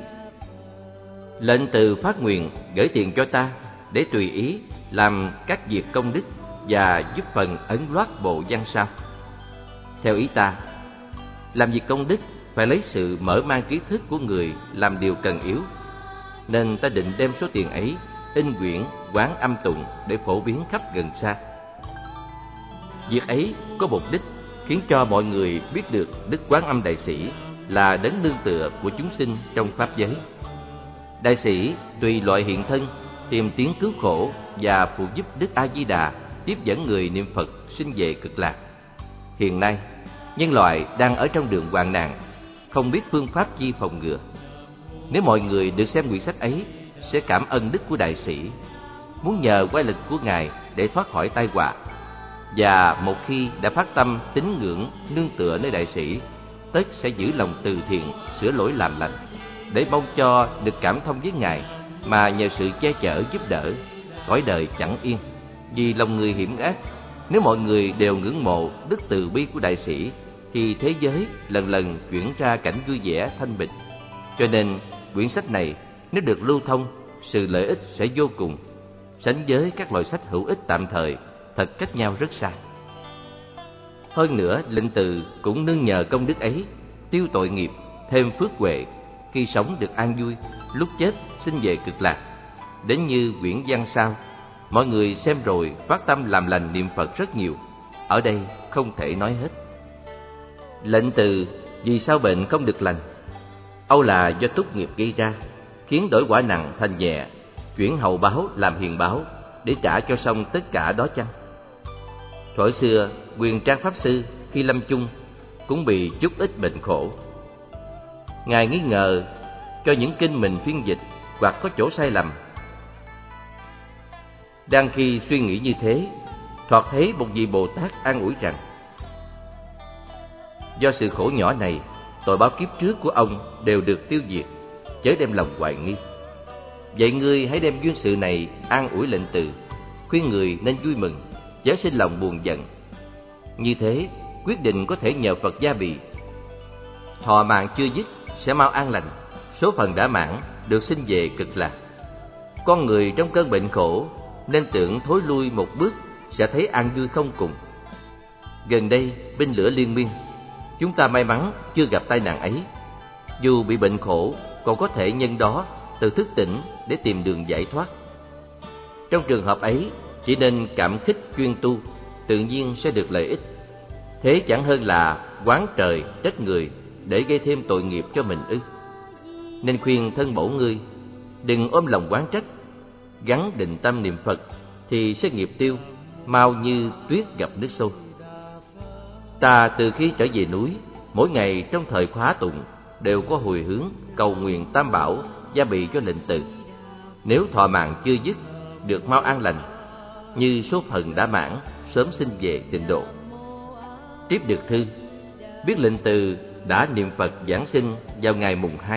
Lệnh từ phát nguyện gửi tiền cho ta để tùy ý làm các việc công đức và giúp phần ấn loát bộ văn sao. Theo ý ta, làm việc công đức phải lấy sự mở mang trí thức của người làm điều cần yếu, nên ta định đem số tiền ấy in quyển quán âm tụng để phổ biến khắp gần xa. Việc ấy có mục đích khiến cho mọi người biết được Đức Quán Âm Đại Sĩ là đấng nương tựa của chúng sinh trong pháp giới. Đại sĩ tùy loại hiện thân tìm tiếng cứu khổ và phụ giúp Đức A Di Đà tiếp dẫn người niệm Phật sinh về cực lạc. Hiện nay, nhân loại đang ở trong đường hoạn nạn, không biết phương pháp chi phòng ngừa. Nếu mọi người được xem quyển sách ấy, sẽ cảm ơn đức của đại sĩ, muốn nhờ quay lực của ngài để thoát khỏi tai họa. Và một khi đã phát tâm tín ngưỡng nương tựa nơi đại sĩ, tất sẽ giữ lòng từ thiện sửa lỗi làm lành, để mong cho được cảm thông với ngài, mà nhờ sự che chở giúp đỡ, cõi đời chẳng yên. Vì lòng người hiểm ác, nếu mọi người đều ngưỡng mộ đức từ bi của đại sĩ, thì thế giới lần lần chuyển ra cảnh vui vẻ thanh bình. Cho nên quyển sách này nếu được lưu thông, sự lợi ích sẽ vô cùng, sánh với các loại sách hữu ích tạm thời thật cách nhau rất xa. Hơn nữa, lệnh từ cũng nương nhờ công đức ấy tiêu tội nghiệp, thêm phước huệ, khi sống được an vui, lúc chết sinh về cực lạc. Đến như quyển văn sao, mọi người xem rồi phát tâm làm lành niệm Phật rất nhiều, ở đây không thể nói hết. Lệnh từ vì sao bệnh không được lành? Âu là do túc nghiệp gây ra, khiến đổi quả nặng thành nhẹ, chuyển hậu báo làm hiền báo, để trả cho xong tất cả đó chăng? Thuở xưa, Quyền Trang Pháp Sư khi lâm chung cũng bị chút ít bệnh khổ. Ngài nghi ngờ cho những kinh mình phiên dịch hoặc có chỗ sai lầm. Đang khi suy nghĩ như thế, thoạt thấy một vị Bồ Tát an ủi rằng: do sự khổ nhỏ này, tội báo kiếp trước của ông đều được tiêu diệt, chớ đem lòng hoài nghi. Vậy ngươi hãy đem duyên sự này an ủi lệnh từ, khuyên người nên vui mừng, chớ sinh lòng buồn giận. Như thế, quyết định có thể nhờ Phật gia bị. Thọ mạng chưa dứt sẽ mau an lành, số phận đã mãn được sinh về cực lạc. Con người trong cơn bệnh khổ nên tưởng thối lui một bước sẽ thấy an vui không cùng. Gần đây binh lửa liên miên, chúng ta may mắn chưa gặp tai nạn ấy. Dù bị bệnh khổ, còn có thể nhân đó tự thức tỉnh để tìm đường giải thoát. Trong trường hợp ấy, chỉ nên cảm kích chuyên tu, tự nhiên sẽ được lợi ích. Thế chẳng hơn là oán trời trách người để gây thêm tội nghiệp cho mình ư? Nên khuyên thân mẫu ngươi đừng ôm lòng oán trách, gắn định tâm niệm Phật thì sẽ nghiệp tiêu, mau như tuyết gặp nước sôi. Ta từ khi trở về núi, mỗi ngày trong thời khóa tụng đều có hồi hướng cầu nguyện Tam Bảo gia bị cho lệnh từ. Nếu thọ mạng chưa dứt, được mau an lành, như số phận đã mãn, sớm sinh về tịnh độ. Tiếp được thư, biết lệnh từ đã niệm Phật giảng sinh vào ngày mùng 2.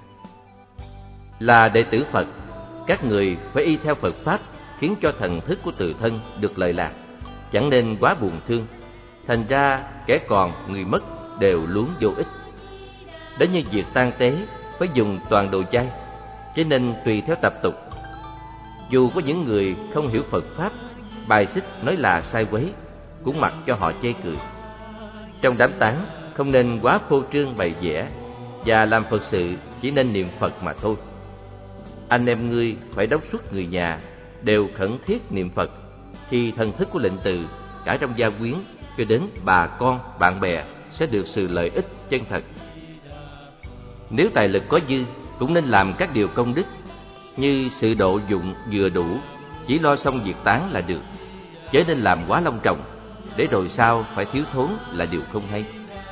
Là đệ tử Phật, các người phải y theo Phật Pháp, khiến cho thần thức của tự thân được lợi lạc, chẳng nên quá buồn thương. Thành ra kẻ còn người mất đều luống vô ích. Đến như việc tang tế phải dùng toàn đồ chay, cho nên tùy theo tập tục. Dù có những người không hiểu Phật Pháp, bài xích nói là sai quấy, cũng mặc cho họ chê cười. Trong đám tang không nên quá phô trương bày vẽ, và làm Phật sự chỉ nên niệm Phật mà thôi. Anh em ngươi phải đốc thúc người nhà đều khẩn thiết niệm Phật, thì thần thức của lệnh từ cả trong gia quyến cho đến bà con, bạn bè sẽ được sự lợi ích chân thật. Nếu tài lực có dư, cũng nên làm các điều công đức, như sự độ dụng vừa đủ, chỉ lo xong việc tán là được, chớ nên làm quá long trọng, để rồi sau phải thiếu thốn là điều không hay.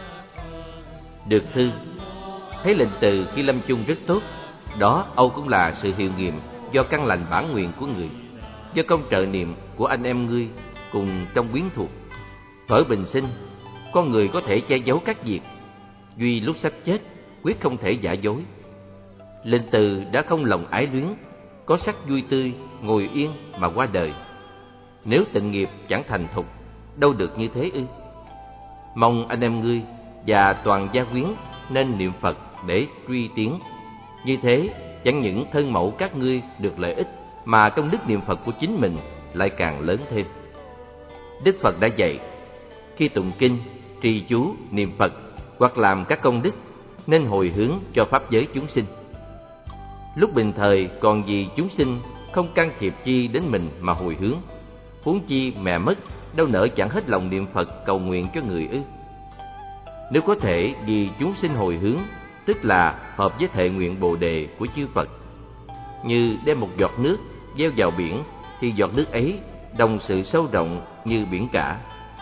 Được thư, thấy lệnh từ khi lâm chung rất tốt, đó âu cũng là sự hiệu nghiệm do căn lành bản nguyện của người, do công trợ niệm của anh em ngươi cùng trong quyến thuộc. Thuở bình sinh, con người có thể che giấu các việc, duy lúc sắp chết quyết không thể giả dối. Lệnh từ đã không lòng ái luyến, có sắc vui tươi, ngồi yên mà qua đời. Nếu tịnh nghiệp chẳng thành thục, đâu được như thế ư? Mong anh em ngươi và toàn gia quyến nên niệm Phật để truy tiến. Như thế, chẳng những thân mẫu các ngươi được lợi ích, mà công đức niệm Phật của chính mình lại càng lớn thêm. Đức Phật đã dạy, khi tụng kinh, trì chú, niệm Phật hoặc làm các công đức, nên hồi hướng cho pháp giới chúng sinh. Lúc bình thời còn vì chúng sinh không can thiệp chi đến mình mà hồi hướng, huống chi mẹ mất, đâu nỡ chẳng hết lòng niệm Phật cầu nguyện cho người ư? Nếu có thể vì chúng sinh hồi hướng, tức là hợp với thệ nguyện Bồ đề của chư Phật. Như đem một giọt nước gieo vào biển, thì giọt nước ấy đồng sự sâu rộng như biển cả,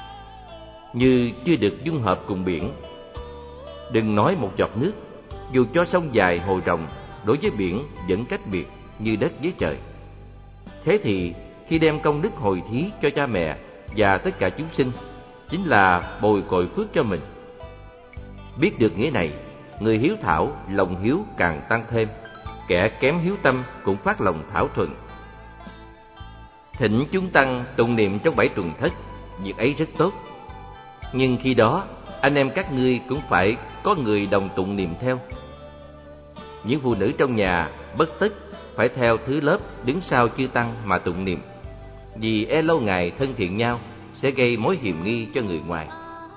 như chưa được dung hợp cùng biển. Đừng nói một giọt nước, dù cho sông dài hồ rộng, đối với biển vẫn cách biệt như đất với trời. Thế thì khi đem công đức hồi thí cho cha mẹ và tất cả chúng sinh, chính là bồi cội phước cho mình. Biết được nghĩa này, người hiếu thảo lòng hiếu càng tăng thêm, kẻ kém hiếu tâm cũng phát lòng thảo thuận. Thỉnh chúng tăng tụng niệm trong 7 tuần thất, việc ấy rất tốt. Nhưng khi đó, anh em các ngươi cũng phải có người đồng tụng niệm theo. Những phụ nữ trong nhà bất tất phải theo thứ lớp đứng sau chư tăng mà tụng niệm, vì e lâu ngày thân thiện nhau sẽ gây mối hiềm nghi cho người ngoài.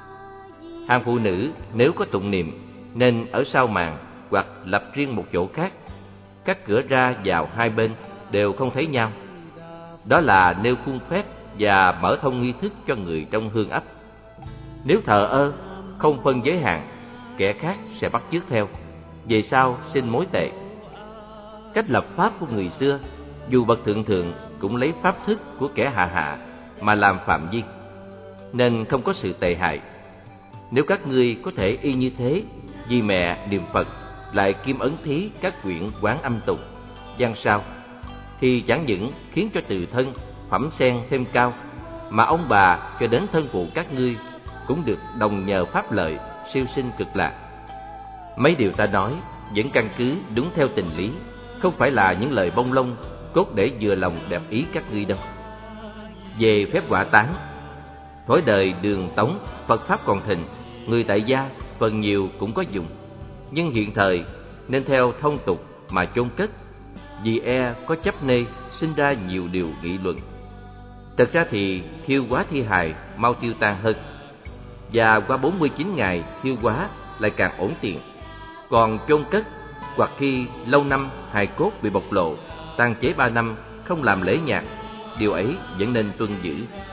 Hàng phụ nữ nếu có tụng niệm nên ở sau màn hoặc lập riêng một chỗ khác, các cửa ra vào hai bên đều không thấy nhau. Đó là nêu khuôn phép và mở thông nghi thức cho người trong hương ấp. Nếu thờ ơ, không phân giới hạn, kẻ khác sẽ bắt chước theo, về sau sinh mối tệ. Cách lập pháp của người xưa, dù bậc thượng thượng cũng lấy pháp thức của kẻ hạ hạ mà làm phạm vi, nên không có sự tệ hại. Nếu các ngươi có thể y như thế, vì mẹ niệm Phật lại kim ấn thí các quyển quán âm tụng, văn sao, thì chẳng những khiến cho từ thân phẩm sen thêm cao, mà ông bà cho đến thân phụ các ngươi cũng được đồng nhờ pháp lợi, siêu sinh cực lạc. Mấy điều ta nói vẫn căn cứ đúng theo tình lý, không phải là những lời bông lông cốt để vừa lòng đẹp ý các ngươi đâu. Về phép quả táng, thối đời Đường Tống Phật pháp còn thịnh, người tại gia phần nhiều cũng có dùng, nhưng hiện thời nên theo thông tục mà chôn cất, vì e có chấp nê sinh ra nhiều điều nghị luận. Thật ra thì thiêu hóa thi hài mau tiêu tan hơn, và qua 49 ngày thiêu hóa lại càng ổn tiện. Còn chôn cất hoặc khi lâu năm hài cốt bị bộc lộ, tàn chế 3 năm không làm lễ nhạc, điều ấy vẫn nên tuân giữ.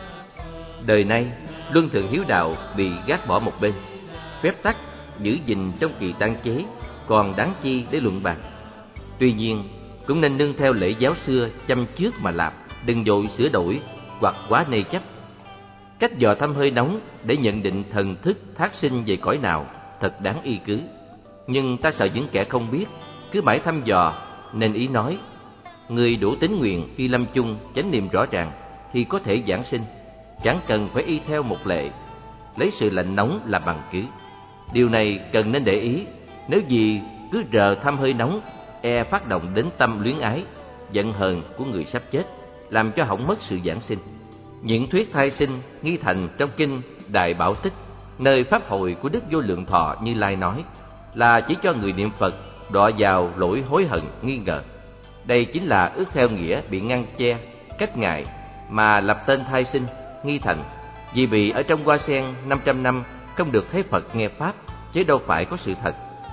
Đời nay luân thường hiếu đạo bị gác bỏ một bên, phép tắc giữ gìn trong kỳ tang chế còn đáng chi để luận bàn. Tuy nhiên cũng nên nương theo lễ giáo xưa chăm trước mà làm, đừng vội sửa đổi hoặc quá nê chấp. Cách dò thăm hơi nóng để nhận định thần thức thác sinh về cõi nào thật đáng y cứ. Nhưng ta sợ những kẻ không biết cứ mãi thăm dò, nên ý nói người đủ tín nguyện khi lâm chung chánh niệm rõ ràng thì có thể giảng sinh, chẳng cần phải y theo một lệ, lấy sự lạnh nóng làm bằng cứ. Điều này cần nên để ý, nếu gì cứ rờ thăm hơi nóng, e phát động đến tâm luyến ái, giận hờn của người sắp chết, làm cho hỏng mất sự giảng sinh. Những thuyết thai sinh nghi thành trong kinh Đại Bảo Tích, nơi pháp hội của Đức Vô Lượng Thọ Như Lai nói, là chỉ cho người niệm Phật đọa vào lỗi hối hận nghi ngờ. Đây chính là ước theo nghĩa bị ngăn che, cách ngại mà lập tên thai sinh nghi thành, vì bị ở trong hoa sen 500 năm không được thấy Phật nghe pháp, chứ đâu phải có sự thật.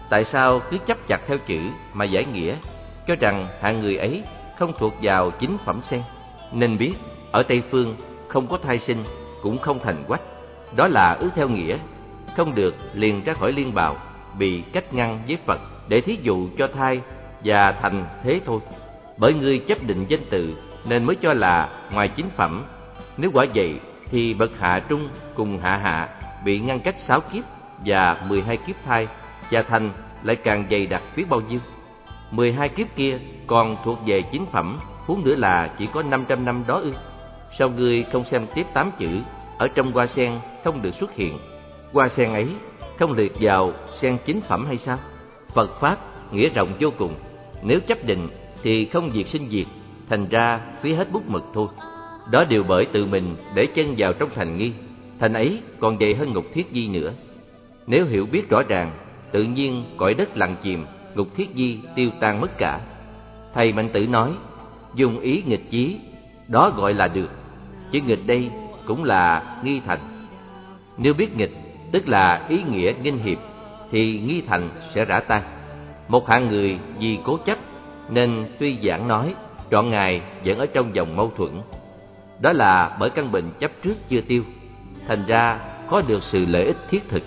tại sao cứ chấp chặt theo chữ mà giải nghĩa, cho rằng hạng người ấy không thuộc vào chính phẩm sen? Nên biết, ở Tây Phương không có thai sinh, cũng không thành quách. Đó là ước theo nghĩa, không được liền ra khỏi liên bào, bị cách ngăn với Phật để thí dụ cho thai và thành thế thôi. Bởi ngươi chấp định danh tự nên mới cho là ngoài chính phẩm. Nếu quả vậy thì bậc hạ trung cùng hạ hạ bị ngăn cách 6 kiếp và 12 kiếp thai và thành lại càng dày đặc biết bao nhiêu. 12 kiếp kia còn thuộc về chính phẩm, huống nữa là chỉ có 500 năm đó ư? Sao ngươi không xem tiếp 8 chữ ở trong hoa sen không được xuất hiện? Hoa sen ấy không liệt vào sen chính phẩm hay sao? Phật Pháp nghĩa rộng vô cùng, nếu chấp định thì không diệt sinh diệt, thành ra phí hết bút mực thôi. Đó đều bởi tự mình để chân vào trong thành nghi. Thành ấy còn dày hơn ngục thiết di nữa. Nếu hiểu biết rõ ràng, tự nhiên cõi đất lặng chìm, ngục thiết di tiêu tan mất cả. Thầy Mạnh Tử nói, dùng ý nghịch chí, đó gọi là được. Chữ nghịch đây cũng là nghi thành. Nếu biết nghịch, tức là ý nghĩa nghinh hiệp, thì nghi thành sẽ rã tan. Một hạng người vì cố chấp nên tuy giảng nói, trọn ngày vẫn ở trong vòng mâu thuẫn. Đó là bởi căn bệnh chấp trước chưa tiêu, thành ra có được sự lợi ích thiết thực.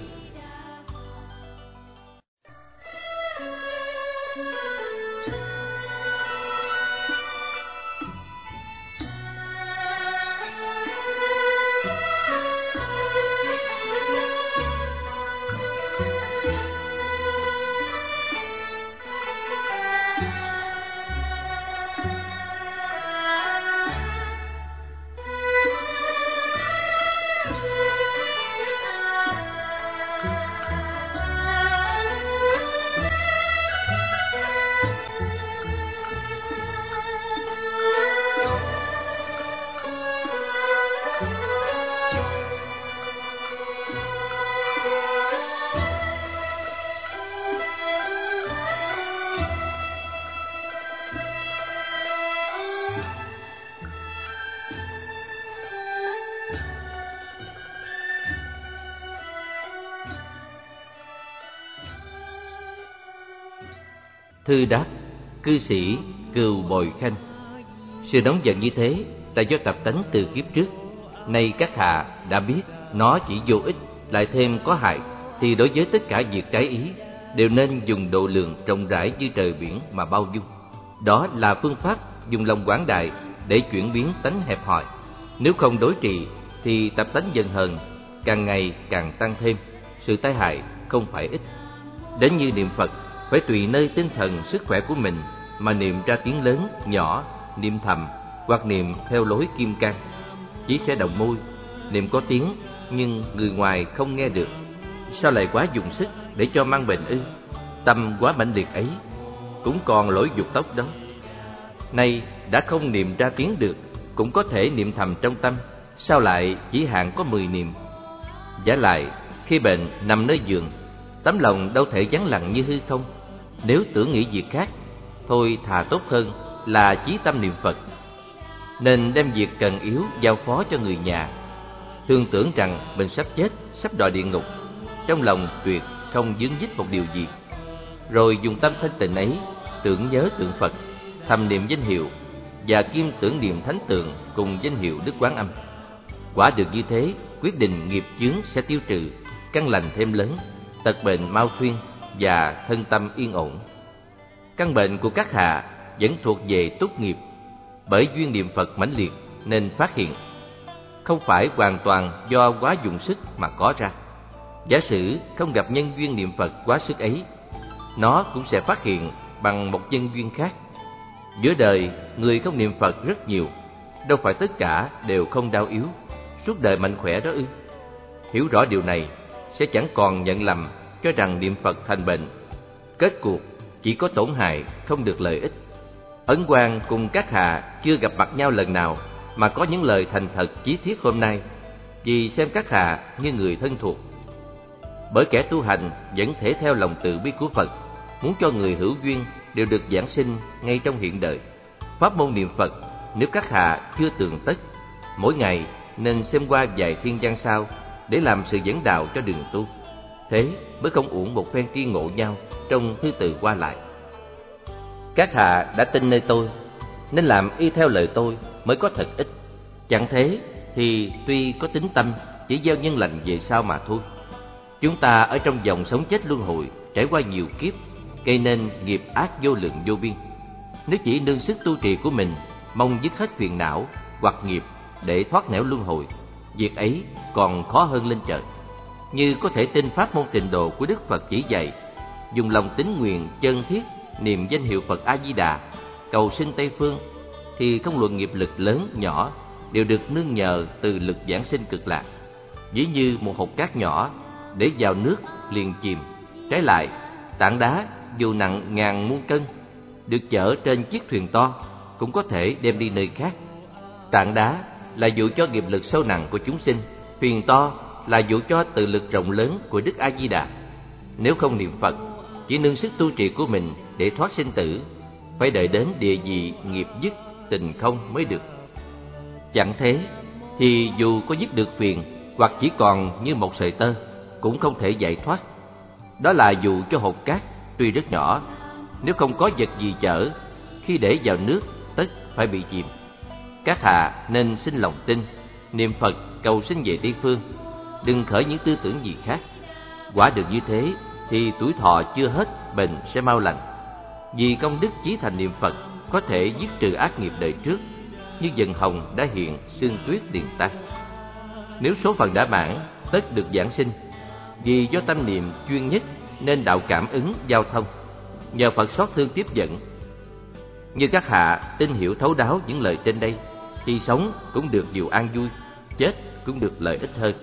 Thư đáp: cư sĩ Cừu Bồi Khanh, sự nóng giận như thế là do tập tánh từ kiếp trước. Nay các hạ đã biết nó chỉ vô ích, lại thêm có hại, thì đối với tất cả việc trái ý đều nên dùng độ lượng rộng rãi như trời biển mà bao dung. Đó là phương pháp dùng lòng quảng đại để chuyển biến tánh hẹp hòi. Nếu không đối trị thì tập tánh giận hờn càng ngày càng tăng thêm, sự tai hại không phải ít. Đến như niệm Phật, phải tùy nơi tinh thần sức khỏe của mình mà niệm ra tiếng lớn, nhỏ, niệm thầm hoặc niệm theo lối kim cang. Chỉ sẽ động môi, niệm có tiếng nhưng người ngoài không nghe được. Sao lại quá dùng sức để cho mang bệnh ư? Tâm quá mãnh liệt ấy, cũng còn lỗi dục tốc đó. Nay đã không niệm ra tiếng được, cũng có thể niệm thầm trong tâm, sao lại chỉ hạn có 10 niệm? Vả lại, khi bệnh nằm nơi giường, tấm lòng đâu thể vắng lặng như hư không. Nếu tưởng nghĩ việc khác, thôi thà tốt hơn là chí tâm niệm Phật. Nên đem việc cần yếu giao phó cho người nhà. Thường tưởng rằng mình sắp chết, sắp đọa địa ngục, trong lòng tuyệt không vướng víc một điều gì. Rồi dùng tâm thanh tịnh ấy tưởng nhớ tượng Phật, thầm niệm danh hiệu và kim tưởng niệm thánh tượng cùng danh hiệu Đức Quán Âm. Quả được như thế, quyết định nghiệp chướng sẽ tiêu trừ, căn lành thêm lớn, tật bệnh mau thuyên và thân tâm yên ổn. Căn bệnh của các hạ vẫn thuộc về túc nghiệp, bởi duyên niệm Phật mãnh liệt nên phát hiện, không phải hoàn toàn do quá dùng sức mà có ra. Giả sử không gặp nhân duyên niệm Phật quá sức ấy, nó cũng sẽ phát hiện bằng một nhân duyên khác. Giữa đời, người không niệm Phật rất nhiều, đâu phải tất cả đều không đau yếu, suốt đời mạnh khỏe đó ư? Hiểu rõ điều này, sẽ chẳng còn nhận lầm cho rằng niệm Phật thành bệnh. Kết cuộc chỉ có tổn hại, không được lợi ích. Ấn Quang cùng các hạ chưa gặp mặt nhau lần nào mà có những lời thành thật chí thiết hôm nay, vì xem các hạ như người thân thuộc. Bởi kẻ tu hành vẫn thể theo lòng từ bi của Phật, muốn cho người hữu duyên đều được giảng sinh ngay trong hiện đời. Pháp môn niệm Phật, nếu các hạ chưa tường tất, mỗi ngày nên xem qua vài thiên văn sao để làm sự dẫn đạo cho đường tu. Thế mới không uổng một phen tri ngộ nhau trong thứ tự qua lại. Các hạ đã tin nơi tôi, nên làm y theo lời tôi mới có thật ích. Chẳng thế thì tuy có tín tâm, chỉ gieo nhân lành về sau mà thôi. Chúng ta ở trong dòng sống chết luân hồi, trải qua nhiều kiếp, gây nên nghiệp ác vô lượng vô biên. Nếu chỉ nương sức tu trì của mình, mong dứt hết phiền não hoặc nghiệp để thoát nẻo luân hồi, việc ấy còn khó hơn lên trời. Như có thể tin pháp môn tịnh độ của Đức Phật chỉ dạy, dùng lòng tín nguyện chân thiết niệm danh hiệu Phật A Di Đà, cầu sinh Tây phương, thì không luận nghiệp lực lớn nhỏ đều được nương nhờ từ lực giảng sinh cực lạc. Ví như một hột cát nhỏ để vào nước liền chìm. Trái lại, tảng đá dù nặng ngàn muôn cân, được chở trên chiếc thuyền to cũng có thể đem đi nơi khác. Tảng đá là dụ cho nghiệp lực sâu nặng của chúng sinh, thuyền to là dụ cho từ lực rộng lớn của Đức A Di Đà. Nếu không niệm Phật, chỉ nương sức tu trì của mình để thoát sinh tử, phải đợi đến địa vị nghiệp dứt tình không mới được. Chẳng thế thì dù có dứt được phiền hoặc chỉ còn như một sợi tơ, cũng không thể giải thoát. Đó là dụ cho hột cát tuy rất nhỏ, nếu không có vật gì chở, khi để vào nước tất phải bị chìm. Các hạ nên sinh lòng tin, niệm Phật cầu sinh về Tây phương, đừng khởi những tư tưởng gì khác. Quả được như thế thì tuổi thọ chưa hết, bệnh sẽ mau lành. Vì công đức chí thành niệm Phật có thể dứt trừ ác nghiệp đời trước, như dần hồng đã hiện, sương tuyết liền tan. Nếu số phận đã mãn, tất được giảng sinh. Vì do tâm niệm chuyên nhất nên đạo cảm ứng giao thông, nhờ Phật xót thương tiếp dẫn. Như các hạ tin hiểu thấu đáo những lời trên đây, thì sống cũng được điều an vui, chết cũng được lợi ích hơn.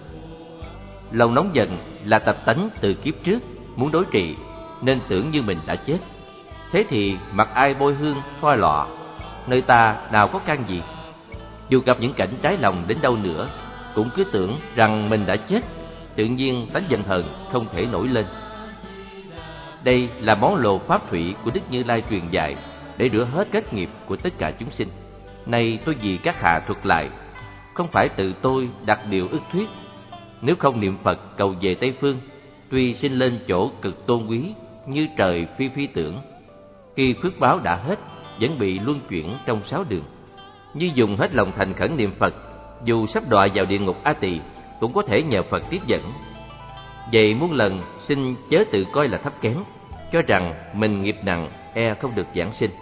Lòng nóng giận là tập tánh từ kiếp trước, muốn đối trị nên tưởng như mình đã chết. Thế thì mặc ai bôi hương thoa lọ, nơi ta nào có can gì. Dù gặp những cảnh trái lòng đến đâu nữa, cũng cứ tưởng rằng mình đã chết, tự nhiên tánh giận hờn không thể nổi lên. Đây là món đồ pháp thủy của Đức Như Lai truyền dạy để rửa hết kết nghiệp của tất cả chúng sinh. Này tôi vì các hạ thuật lại, không phải tự tôi đặt điều ức thuyết. Nếu không niệm Phật cầu về Tây phương, tuy sinh lên chỗ cực tôn quý như trời phi phi tưởng, khi phước báo đã hết, vẫn bị luân chuyển trong 6 đường. Như dùng hết lòng thành khẩn niệm Phật, dù sắp đọa vào địa ngục A Tỳ, cũng có thể nhờ Phật tiếp dẫn. Vậy muôn lần xin chớ tự coi là thấp kém, cho rằng mình nghiệp nặng e không được giảng sinh.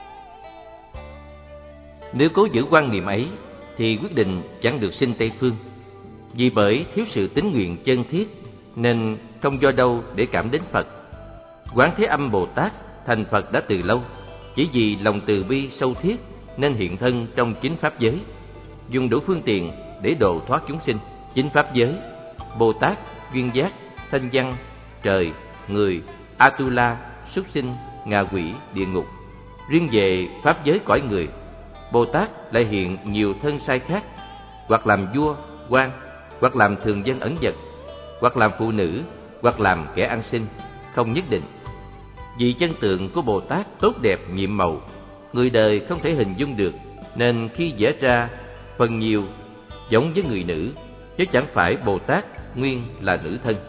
Nếu cố giữ quan niệm ấy thì quyết định chẳng được sinh Tây phương. Vì bởi thiếu sự tín nguyện chân thiết nên không do đâu để cảm đến Phật. Quán Thế Âm Bồ Tát thành Phật đã từ lâu, chỉ vì lòng từ bi sâu thiết nên hiện thân trong chính pháp giới, dùng đủ phương tiện để độ thoát chúng sinh. Chính pháp giới, Bồ Tát, duyên giác, thanh văn, trời, người, Atula, súc sinh, ngạ quỷ, địa ngục. Riêng về pháp giới cõi người, Bồ Tát lại hiện nhiều thân sai khác, hoặc làm vua, quan, hoặc làm thường dân ẩn dật, hoặc làm phụ nữ, hoặc làm kẻ ăn xin, không nhất định. Vì chân tượng của Bồ Tát tốt đẹp nhiệm màu, người đời không thể hình dung được, nên khi vẽ ra phần nhiều giống với người nữ, chứ chẳng phải Bồ Tát nguyên là nữ thân.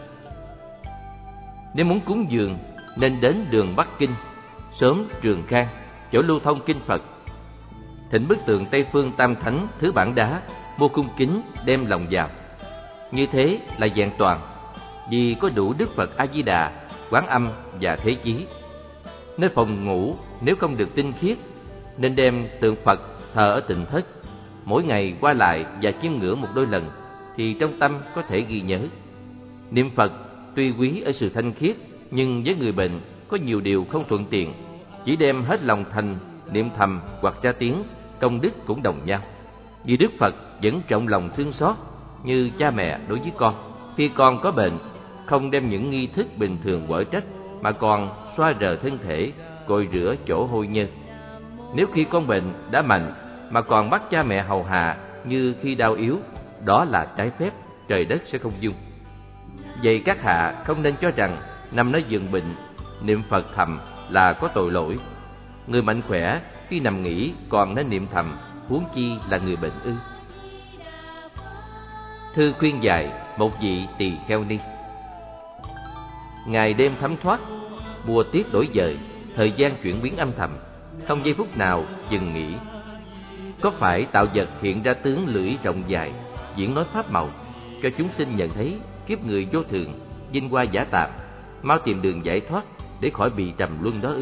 Nếu muốn cúng dường nên đến đường Bắc Kinh, xóm Trường Khang, chỗ lưu thông kinh Phật, thỉnh bức tượng Tây phương Tam Thánh thứ bản đá, mua cung kính đem lòng vào. Như thế là vẹn toàn, vì có đủ Đức Phật A Di Đà, Quán Âm và Thế Chí. Nơi phòng ngủ nếu không được tinh khiết, nên đem tượng Phật thờ ở tịnh thất, mỗi ngày qua lại và chiêm ngưỡng một đôi lần, thì trong tâm có thể ghi nhớ. Niệm Phật tuy quý ở sự thanh khiết, nhưng với người bệnh có nhiều điều không thuận tiện, chỉ đem hết lòng thành niệm thầm hoặc ra tiếng, công đức cũng đồng nhau. Vì Đức Phật vẫn trọng lòng thương xót như cha mẹ đối với con. Khi con có bệnh, không đem những nghi thức bình thường quở trách, mà còn xoa rờ thân thể, cội rửa chỗ hôi nhơ. Nếu khi con bệnh đã mạnh mà còn bắt cha mẹ hầu hạ như khi đau yếu, đó là trái phép, trời đất sẽ không dung. Vậy các hạ không nên cho rằng nằm nơi giường bệnh niệm Phật thầm là có tội lỗi. Người mạnh khỏe khi nằm nghỉ còn nên niệm thầm, huống chi là người bệnh ư? Thư khuyên dạy một vị tỳ kheo ni. Ngày đêm thấm thoát, mùa tiết đổi dời, thời gian chuyển biến âm thầm, không giây phút nào dừng nghỉ. Có phải tạo vật hiện ra tướng lưỡi rộng dài, diễn nói pháp màu, cho chúng sinh nhận thấy kiếp người vô thường, vinh hoa giả tạm, mau tìm đường giải thoát để khỏi bị trầm luân đó ư?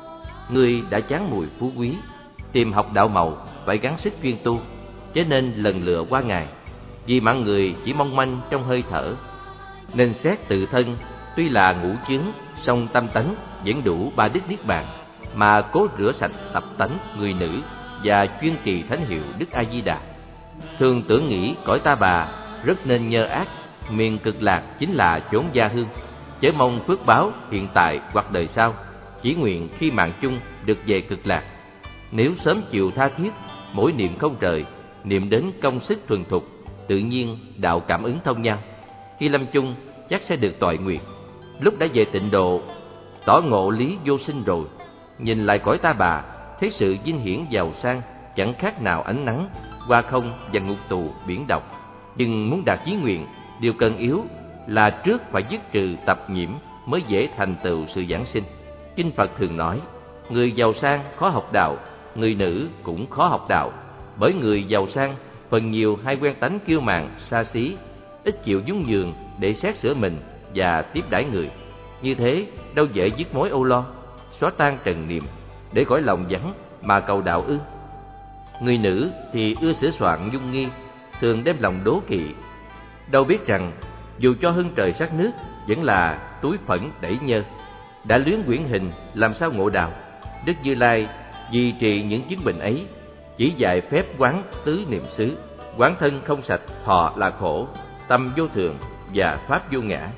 Ngươi đã chán mùi phú quý, tìm học đạo màu, phải gắng sức chuyên tu, cho nên lần lựa qua ngày. Vì mạng người chỉ mong manh trong hơi thở, nên xét tự thân, tuy là ngũ chướng, song tâm tánh vẫn đủ ba đức niết bàn, mà cố rửa sạch tập tánh người nữ và chuyên trì thánh hiệu Đức A Di Đà. Thường tưởng nghĩ cõi ta bà rất nên nhơ ác, miền cực lạc chính là chốn gia hương, chớ mong phước báo hiện tại hoặc đời sau, chỉ nguyện khi mạng chung được về cực lạc. Nếu sớm chịu tha thiết, mỗi niệm không rời, niệm đến công sức thuần thục, tự nhiên đạo cảm ứng thông nhau. Khi lâm chung chắc sẽ được toại nguyện. Lúc đã về tịnh độ, tỏ ngộ lý vô sinh rồi, nhìn lại cõi ta bà, thấy sự vinh hiển giàu sang chẳng khác nào ánh nắng, hoa không và ngục tù biển độc. Nhưng muốn đạt chí nguyện, điều cần yếu là trước phải dứt trừ tập nhiễm mới dễ thành tựu sự giảng sinh. Kinh Phật thường nói, người giàu sang khó học đạo, người nữ cũng khó học đạo, bởi người giàu sang phần nhiều hay quen tánh kiêu mạn, xa xí, ít chịu nhún nhường để xét sửa mình và tiếp đãi người. Như thế đâu dễ dứt mối âu lo, xóa tan trần niệm, để khỏi lòng vắng mà cầu đạo ư? Người nữ thì ưa sửa soạn dung nghi, thường đem lòng đố kỵ, đâu biết rằng dù cho hưng trời sát nước vẫn là túi phẫn đẩy nhơ. Đã luyến quyển hình làm sao ngộ đạo? Đức Như Lai vì trị những chứng bệnh ấy, chỉ dạy phép quán tứ niệm xứ, quán thân không sạch, thọ là khổ, tâm vô thường và pháp vô ngã.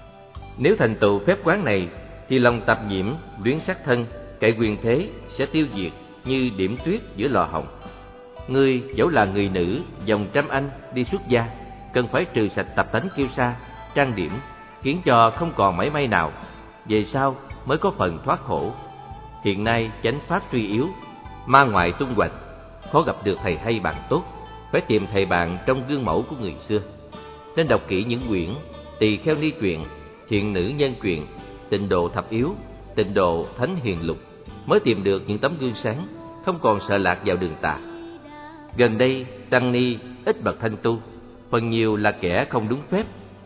Nếu thành tựu phép quán này thì lòng tập nhiễm, luyến sắc thân, cậy quyền thế sẽ tiêu diệt như điểm tuyết giữa lò hồng. Ngươi dẫu là người nữ dòng trăm anh đi xuất gia, cần phải trừ sạch tập tánh kiêu sa, trang điểm, khiến cho không còn mảy may nào, về sau mới có phần thoát khổ. Hiện nay chánh pháp suy yếu, ma ngoại tung hoành, khó gặp được thầy hay bạn tốt, phải tìm thầy bạn trong gương mẫu của người xưa. Nên đọc kỹ những quyển Tỳ Kheo Ni truyện, Thiện Nữ Nhân truyện, Tịnh Độ Thập Yếu, Tịnh Độ Thánh Hiền Lục, mới tìm được những tấm gương sáng, không còn sợ lạc vào đường tà. Gần đây tăng ni ít bậc thanh tu, phần nhiều là kẻ không đúng phép,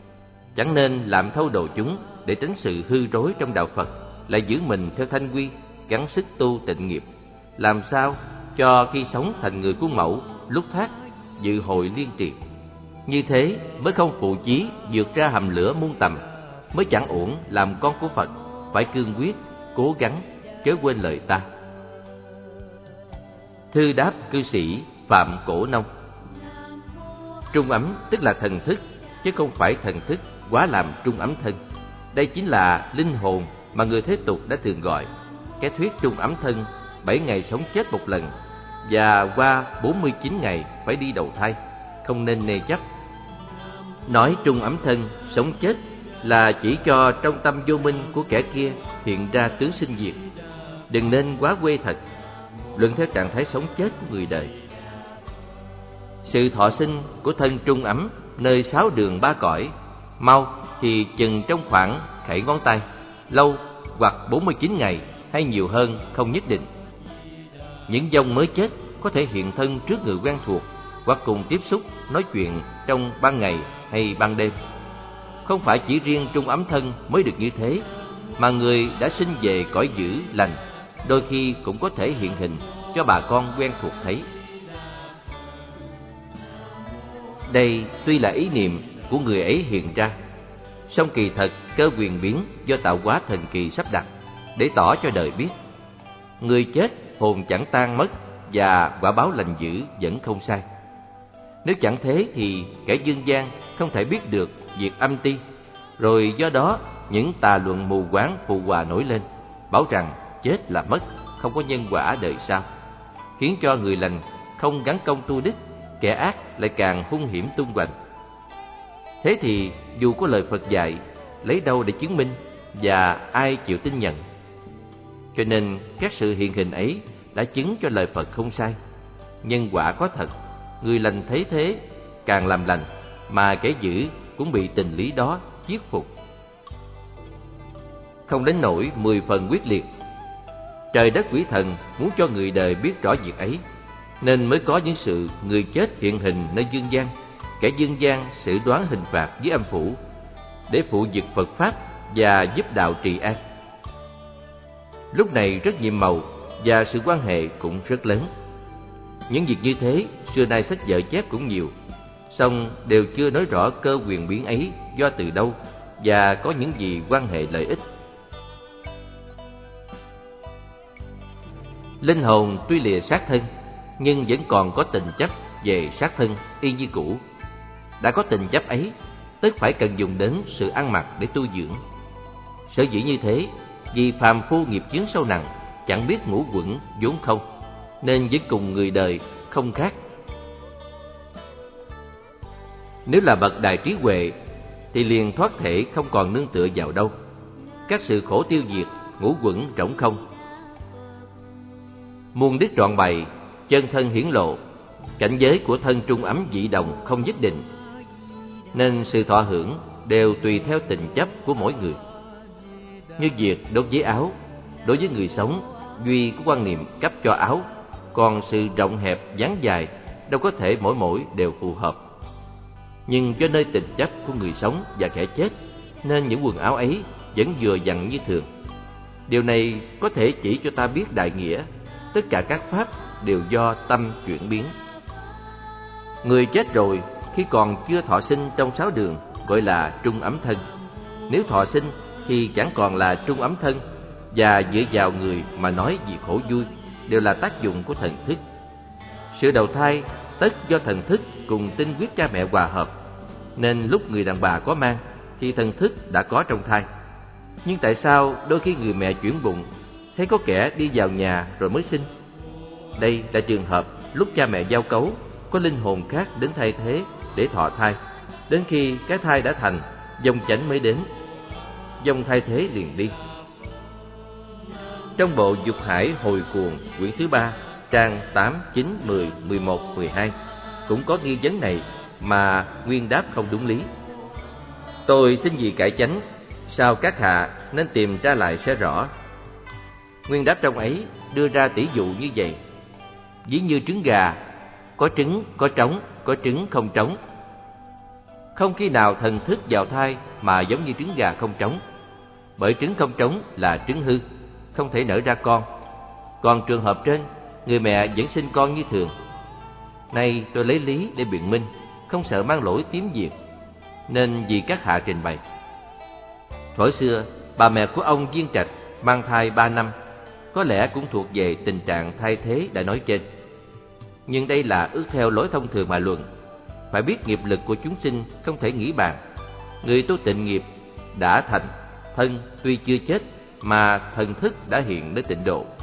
chẳng nên làm thâu đồ chúng để tránh sự hư rối trong đạo Phật, lại giữ mình theo thanh quy, gắng sức tu tịnh nghiệp, làm sao cho khi sống thành người khuôn mẫu, lúc thác dự hội liên trì. Như thế mới không phụ chí vượt ra hầm lửa muôn tầm, mới chẳng uổng làm con của Phật. Phải cương quyết, cố gắng, chớ quên lời ta. Thư đáp cư sĩ Phạm Cổ Nông. Trung ấm tức là thần thức, chứ không phải thần thức quá làm trung ấm thân. Đây chính là linh hồn mà người thế tục đã thường gọi. Cái thuyết trung ấm thân 7 ngày sống chết một lần, và qua 49 ngày phải đi đầu thai, không nên nề chấp. Nói trung ấm thân, sống chết là chỉ cho trong tâm vô minh của kẻ kia hiện ra tướng sinh diệt. Đừng nên quá quê thật, luận theo trạng thái sống chết của người đời. Sự thọ sinh của thân trung ấm nơi 6 đường 3 cõi, mau thì chừng trong khoảng khẩy ngón tay, lâu hoặc 49 ngày hay nhiều hơn không nhất định. Những vong mới chết có thể hiện thân trước người quen thuộc, hoặc cùng tiếp xúc, nói chuyện trong ban ngày hay ban đêm. Không phải chỉ riêng trung ấm thân mới được như thế, mà người đã sinh về cõi dữ lành đôi khi cũng có thể hiện hình cho bà con quen thuộc thấy. Đây tuy là ý niệm của người ấy hiện ra, song kỳ thật cơ quyền biến do tạo hóa thần kỳ sắp đặt để tỏ cho đời biết. Người chết hồn chẳng tan mất, và quả báo lành dữ vẫn không sai. Nếu chẳng thế thì kẻ dương gian không thể biết được việc âm ti, rồi do đó những tà luận mù quáng phù hòa nổi lên, bảo rằng chết là mất, không có nhân quả đời sau, khiến cho người lành không gắn công tu đức, kẻ ác lại càng hung hiểm tung hoành. Thế thì dù có lời Phật dạy, lấy đâu để chứng minh, và ai chịu tin nhận? Cho nên các sự hiện hình ấy đã chứng cho lời Phật không sai. Nhân quả có thật, người lành thấy thế càng làm lành, mà kẻ dữ cũng bị tình lý đó chiết phục. không đến nỗi 10 phần quyết liệt. Trời đất quỷ thần muốn cho người đời biết rõ việc ấy, nên mới có những sự người chết hiện hình nơi dương gian, kẻ dương gian xử đoán hình phạt với âm phủ, để phụ việc Phật Pháp và giúp đạo trì an. Lúc này rất nhiệm màu và sự quan hệ cũng rất lớn. Những việc như thế xưa nay sách vở chép cũng nhiều, song đều chưa nói rõ cơ quyền biến ấy do từ đâu và có những gì quan hệ lợi ích. Linh hồn tuy lìa xác thân, nhưng vẫn còn có tình chấp về xác thân y như cũ. Đã có tình chấp ấy, tất phải cần dùng đến sự ăn mặc để tu dưỡng. Sở dĩ như thế, vì phàm phu nghiệp chướng sâu nặng, chẳng biết ngũ quẩn vốn không, nên với cùng người đời không khác. Nếu là bậc đại trí huệ, thì liền thoát thể không còn nương tựa vào đâu. Các sự khổ tiêu diệt, ngũ quẩn trống không. Muôn đức trọn bày, chân thân hiển lộ, cảnh giới của thân trung ấm dị đồng không nhất định, nên sự thọ hưởng đều tùy theo tình chấp của mỗi người. Như việc đốt giấy áo, đối với người sống, duy có quan niệm cấp cho áo, còn sự rộng hẹp dáng dài đâu có thể mỗi đều phù hợp. Nhưng do nơi tình chấp của người sống và kẻ chết, nên những quần áo ấy vẫn vừa vặn như thường. Điều này có thể chỉ cho ta biết đại nghĩa, tất cả các pháp đều do tâm chuyển biến. Người chết rồi khi còn chưa thọ sinh trong 6 đường gọi là trung ấm thân. Nếu thọ sinh thì chẳng còn là trung ấm thân, và dựa vào người mà nói gì khổ vui đều là tác dụng của thần thức. Sự đầu thai tất do thần thức cùng tinh huyết cha mẹ hòa hợp, nên lúc người đàn bà có mang thì thần thức đã có trong thai. Nhưng tại sao đôi khi người mẹ chuyển bụng, thấy có kẻ đi vào nhà rồi mới sinh? Đây là trường hợp lúc cha mẹ giao cấu, có linh hồn khác đến thay thế để thọ thai. Đến khi cái thai đã thành, dòng chánh mới đến, dòng thay thế liền đi. Trong bộ Dục Hải Hồi Cuồng quyển thứ 3, trang 8, 9, 10, 11, 12 cũng có nghi vấn này mà nguyên đáp không đúng lý. Tôi xin vì cải chánh, sao các hạ nên tìm ra lại sẽ rõ. Nguyên đáp trong ấy đưa ra tỷ dụ như vậy: ví như trứng gà, có trứng có trống, có trứng không trống. Không khi nào thần thức vào thai mà giống như trứng gà không trống, bởi trứng không trống là trứng hư, không thể nở ra con. Còn trường hợp trên, người mẹ vẫn sinh con như thường. Nay tôi lấy lý để biện minh, không sợ mang lỗi tím diệt, nên vì các hạ trình bày. Thuở xưa, bà mẹ của ông Viên Trạch mang thai 3 năm, có lẽ cũng thuộc về tình trạng thay thế đã nói trên. Nhưng đây là ước theo lối thông thường mà luận. Phải biết nghiệp lực của chúng sinh không thể nghĩ bàn. Người tu tịnh nghiệp đã thành, thân tuy chưa chết mà thần thức đã hiện đến tịnh độ.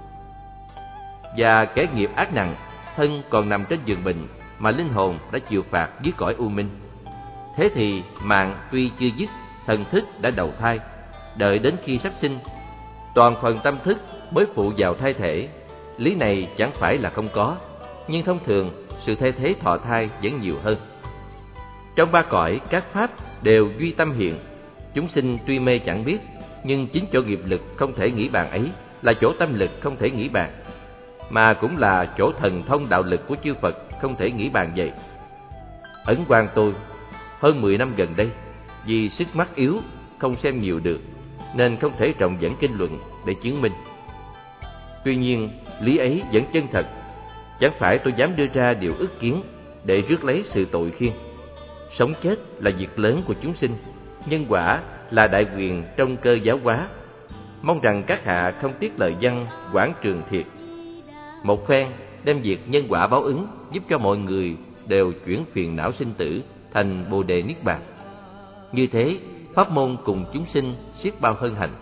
Và kẻ nghiệp ác nặng, thân còn nằm trên giường bệnh mà linh hồn đã chịu phạt dưới cõi u minh. Thế thì mạng tuy chưa dứt, thần thức đã đầu thai, đợi đến khi sắp sinh, toàn phần tâm thức mới phụ vào thai thể. Lý này chẳng phải là không có, nhưng thông thường sự thay thế thọ thai vẫn nhiều hơn. Trong 3 cõi, các pháp đều duy tâm hiện. Chúng sinh tuy mê chẳng biết, nhưng chính chỗ nghiệp lực không thể nghĩ bàn ấy là chỗ tâm lực không thể nghĩ bàn, mà cũng là chỗ thần thông đạo lực của chư Phật không thể nghĩ bàn vậy. Ấn Quang tôi hơn 10 năm gần đây, vì sức mắt yếu không xem nhiều được, nên không thể rộng dẫn kinh luận để chứng minh. Tuy nhiên lý ấy vẫn chân thật. Chẳng phải tôi dám đưa ra điều ức kiến để rước lấy sự tội khiên. Sống chết là việc lớn của chúng sinh, nhân quả là đại quyền trong cơ giáo hóa. Mong rằng các hạ không tiếc lời văn Quảng Trường Thiệt. Một phen đem việc nhân quả báo ứng giúp cho mọi người đều chuyển phiền não sinh tử thành Bồ Đề Niết Bàn. Như thế, pháp môn cùng chúng sinh xiết bao hân hạnh.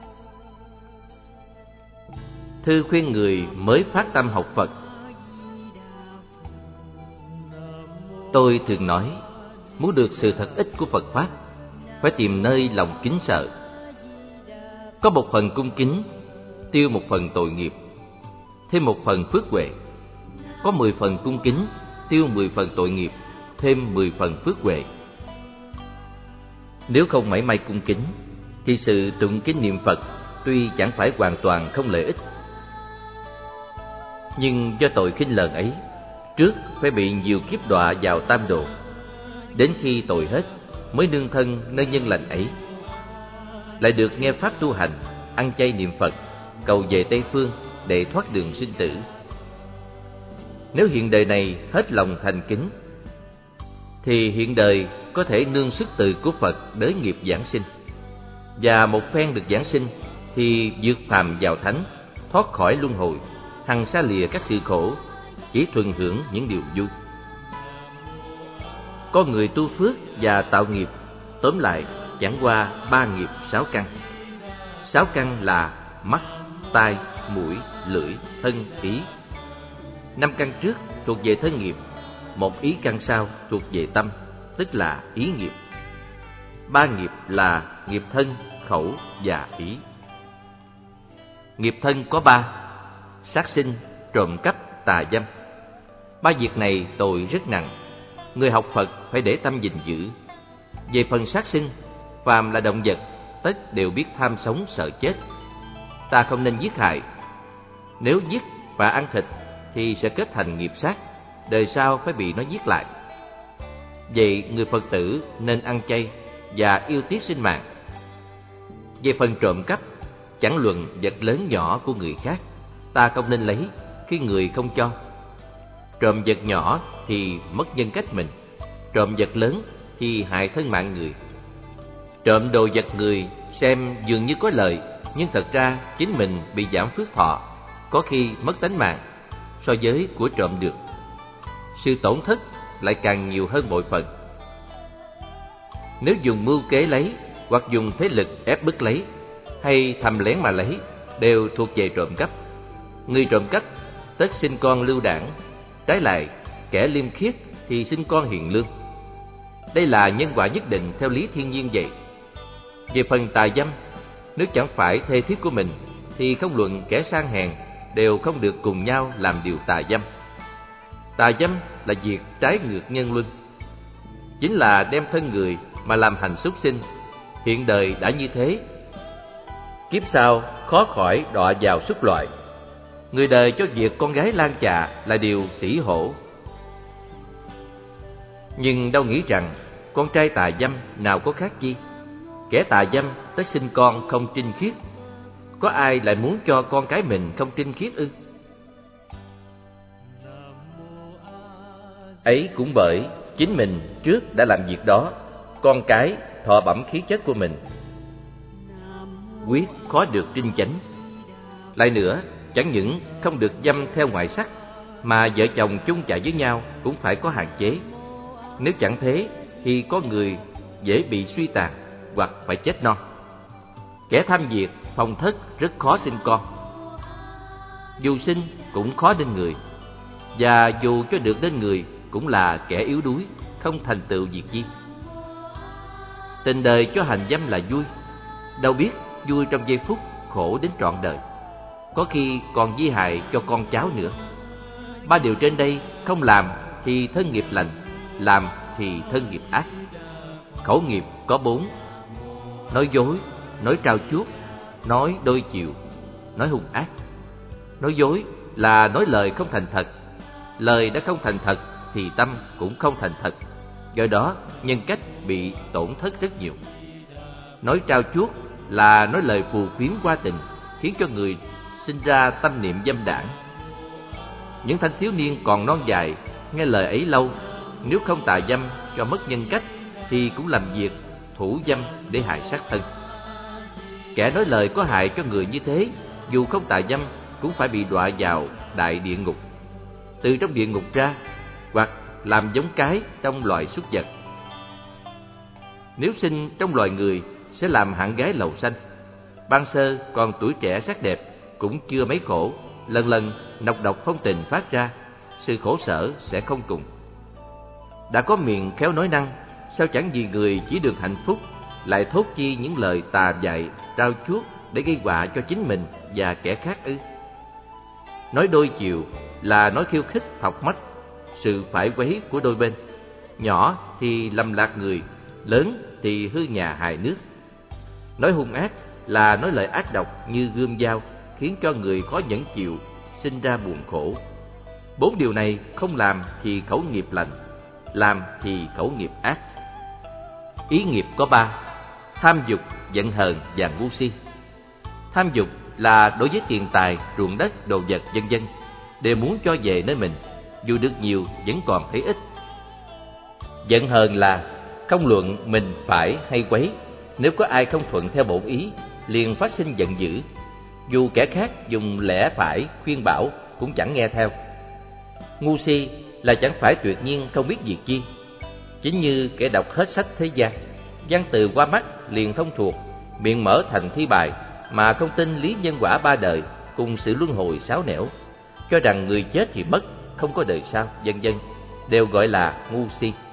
Thư khuyên người mới phát tâm học Phật. Tôi thường nói, muốn được sự thật ích của Phật Pháp, phải tìm nơi lòng kính sợ. Có một phần cung kính, tiêu một phần tội nghiệp, thêm một phần phước huệ. Có 10 phần cung kính, tiêu 10 phần tội nghiệp, thêm 10 phần phước huệ. Nếu không mảy may cung kính, thì sự tụng kinh niệm Phật tuy chẳng phải hoàn toàn không lợi ích, nhưng do tội khinh lờn ấy, trước phải bị nhiều kiếp đọa vào tam độ, đến khi tội hết mới nương thân nơi nhân lành ấy, lại được nghe pháp tu hành, ăn chay niệm Phật, cầu về Tây Phương để thoát đường sinh tử. Nếu hiện đời này hết lòng thành kính, thì hiện đời có thể nương sức từ của Phật đới nghiệp giảng sinh, và một phen được giảng sinh thì vượt phàm vào thánh, thoát khỏi luân hồi, hằng xa lìa các sự khổ, chỉ thuần hưởng những điều vui. Con người tu phước và tạo nghiệp, tóm lại chẳng qua 3 nghiệp 6 căn. 6 căn là mắt, tai, mũi, lưỡi, thân, ý. 5 căn trước thuộc về thân nghiệp, 1 ý căn sau thuộc về tâm, tức là ý nghiệp. 3 nghiệp là nghiệp thân, khẩu và ý. Nghiệp thân có 3: sát sinh, trộm cắp, tà dâm. 3 việc này tội rất nặng, người học Phật phải để tâm gìn giữ. Về phần sát sinh, phàm là động vật, tất đều biết tham sống sợ chết. Ta không nên giết hại. Nếu giết và ăn thịt thì sẽ kết thành nghiệp sát, đời sau phải bị nó giết lại. Vậy người Phật tử nên ăn chay và yêu tiếc sinh mạng. Về phần trộm cắp, chẳng luận vật lớn nhỏ của người khác, ta không nên lấy khi người không cho. Trộm vật nhỏ thì mất nhân cách mình, trộm vật lớn thì hại thân mạng người. Trộm đồ vật người xem dường như có lợi, nhưng thật ra chính mình bị giảm phước thọ, có khi mất tánh mạng, so với của trộm được. Sự tổn thất lại càng nhiều hơn bội phần. Nếu dùng mưu kế lấy, hoặc dùng thế lực ép bức lấy, hay thầm lén mà lấy, đều thuộc về trộm cắp. Người trộm cắp tất sinh con lưu đảng, trái lại kẻ liêm khiết thì sinh con hiền lương. Đây là nhân quả nhất định theo lý thiên nhiên vậy. Về phần tà dâm, nếu chẳng phải thê thiếp của mình thì không luận kẻ sang hèn đều không được cùng nhau làm điều tà dâm. Tà dâm là việc trái ngược nhân luân, chính là đem thân người mà làm hành súc sinh. Hiện đời đã như thế, kiếp sau khó khỏi đọa vào súc loại. Người đời cho việc con gái lang chà là điều xỉ hổ, nhưng đâu nghĩ rằng con trai tà dâm nào có khác chi. Kẻ tà dâm tất sinh con không trinh khiết, có ai lại muốn cho con cái mình không trinh khiết ư? Ấy cũng bởi chính mình trước đã làm việc đó, con cái thọ bẩm khí chất của mình, quyết khó được trinh chánh. Lại nữa, chẳng những không được dâm theo ngoại sắc, mà vợ chồng chung chạy với nhau cũng phải có hạn chế. Nếu chẳng thế thì có người dễ bị suy tàn hoặc phải chết non. Kẻ tham việc phòng thất rất khó sinh con, dù sinh cũng khó nên người, và dù cho được nên người cũng là kẻ yếu đuối, không thành tựu việc gì. Tình đời cho hành dâm là vui, đâu biết vui trong giây phút, khổ đến trọn đời, có khi còn di hại cho con cháu nữa. 3 điều trên đây không làm thì thân nghiệp lành, làm thì thân nghiệp ác. Khẩu nghiệp có 4: nói dối, nói trao chuốt, nói đôi chiều, nói hung ác. Nói dối là nói lời không thành thật, lời đã không thành thật thì tâm cũng không thành thật, do đó nhân cách bị tổn thất rất nhiều. Nói trao chuốt là nói lời phù phiếm qua tình, khiến cho người sinh ra tâm niệm dâm đảng. Những thanh thiếu niên còn non dài nghe lời ấy lâu, nếu không tà dâm cho mất nhân cách thì cũng làm việc thủ dâm để hại sát thân. Kẻ nói lời có hại cho người như thế, dù không tà dâm cũng phải bị đọa vào đại địa ngục, từ trong địa ngục ra, hoặc làm giống cái trong loài súc vật. Nếu sinh trong loài người sẽ làm hạng gái lầu xanh. Ban sơ còn tuổi trẻ sắc đẹp, cũng chưa mấy khổ, lần lần nọc độc phong tình phát ra, sự khổ sở sẽ không cùng. Đã có miệng khéo nói năng, sao chẳng vì người chỉ được hạnh phúc lại thốt chi những lời tà dại, trao chuốt để gây họa cho chính mình và kẻ khác ư? Nói đôi chiều là nói khiêu khích thọc mách sự phải quấy của đôi bên, nhỏ thì lầm lạc người, lớn thì hư nhà hại nước. Nói hung ác là nói lời ác độc như gươm dao, khiến cho người khó nhẫn chịu, sinh ra buồn khổ. 4 điều này không làm thì khẩu nghiệp lành, làm thì khẩu nghiệp ác. Ý nghiệp có 3: tham dục, giận hờn và ngu si. Tham dục là đối với tiền tài, ruộng đất, đồ vật vân vân đều muốn cho về nơi mình, dù được nhiều vẫn còn thấy ít. Giận hờn là không luận mình phải hay quấy, nếu có ai không thuận theo bổn ý liền phát sinh giận dữ, dù kẻ khác dùng lẽ phải khuyên bảo cũng chẳng nghe theo. Ngu si là chẳng phải tuyệt nhiên không biết việc chi, chính như kẻ đọc hết sách thế gian, văn từ qua mắt liền thông thuộc, miệng mở thành thi bài, mà không tin lý nhân quả 3 đời cùng sự luân hồi 6 nẻo, cho rằng người chết thì mất, không có đời sau, vân vân, đều gọi là ngu si.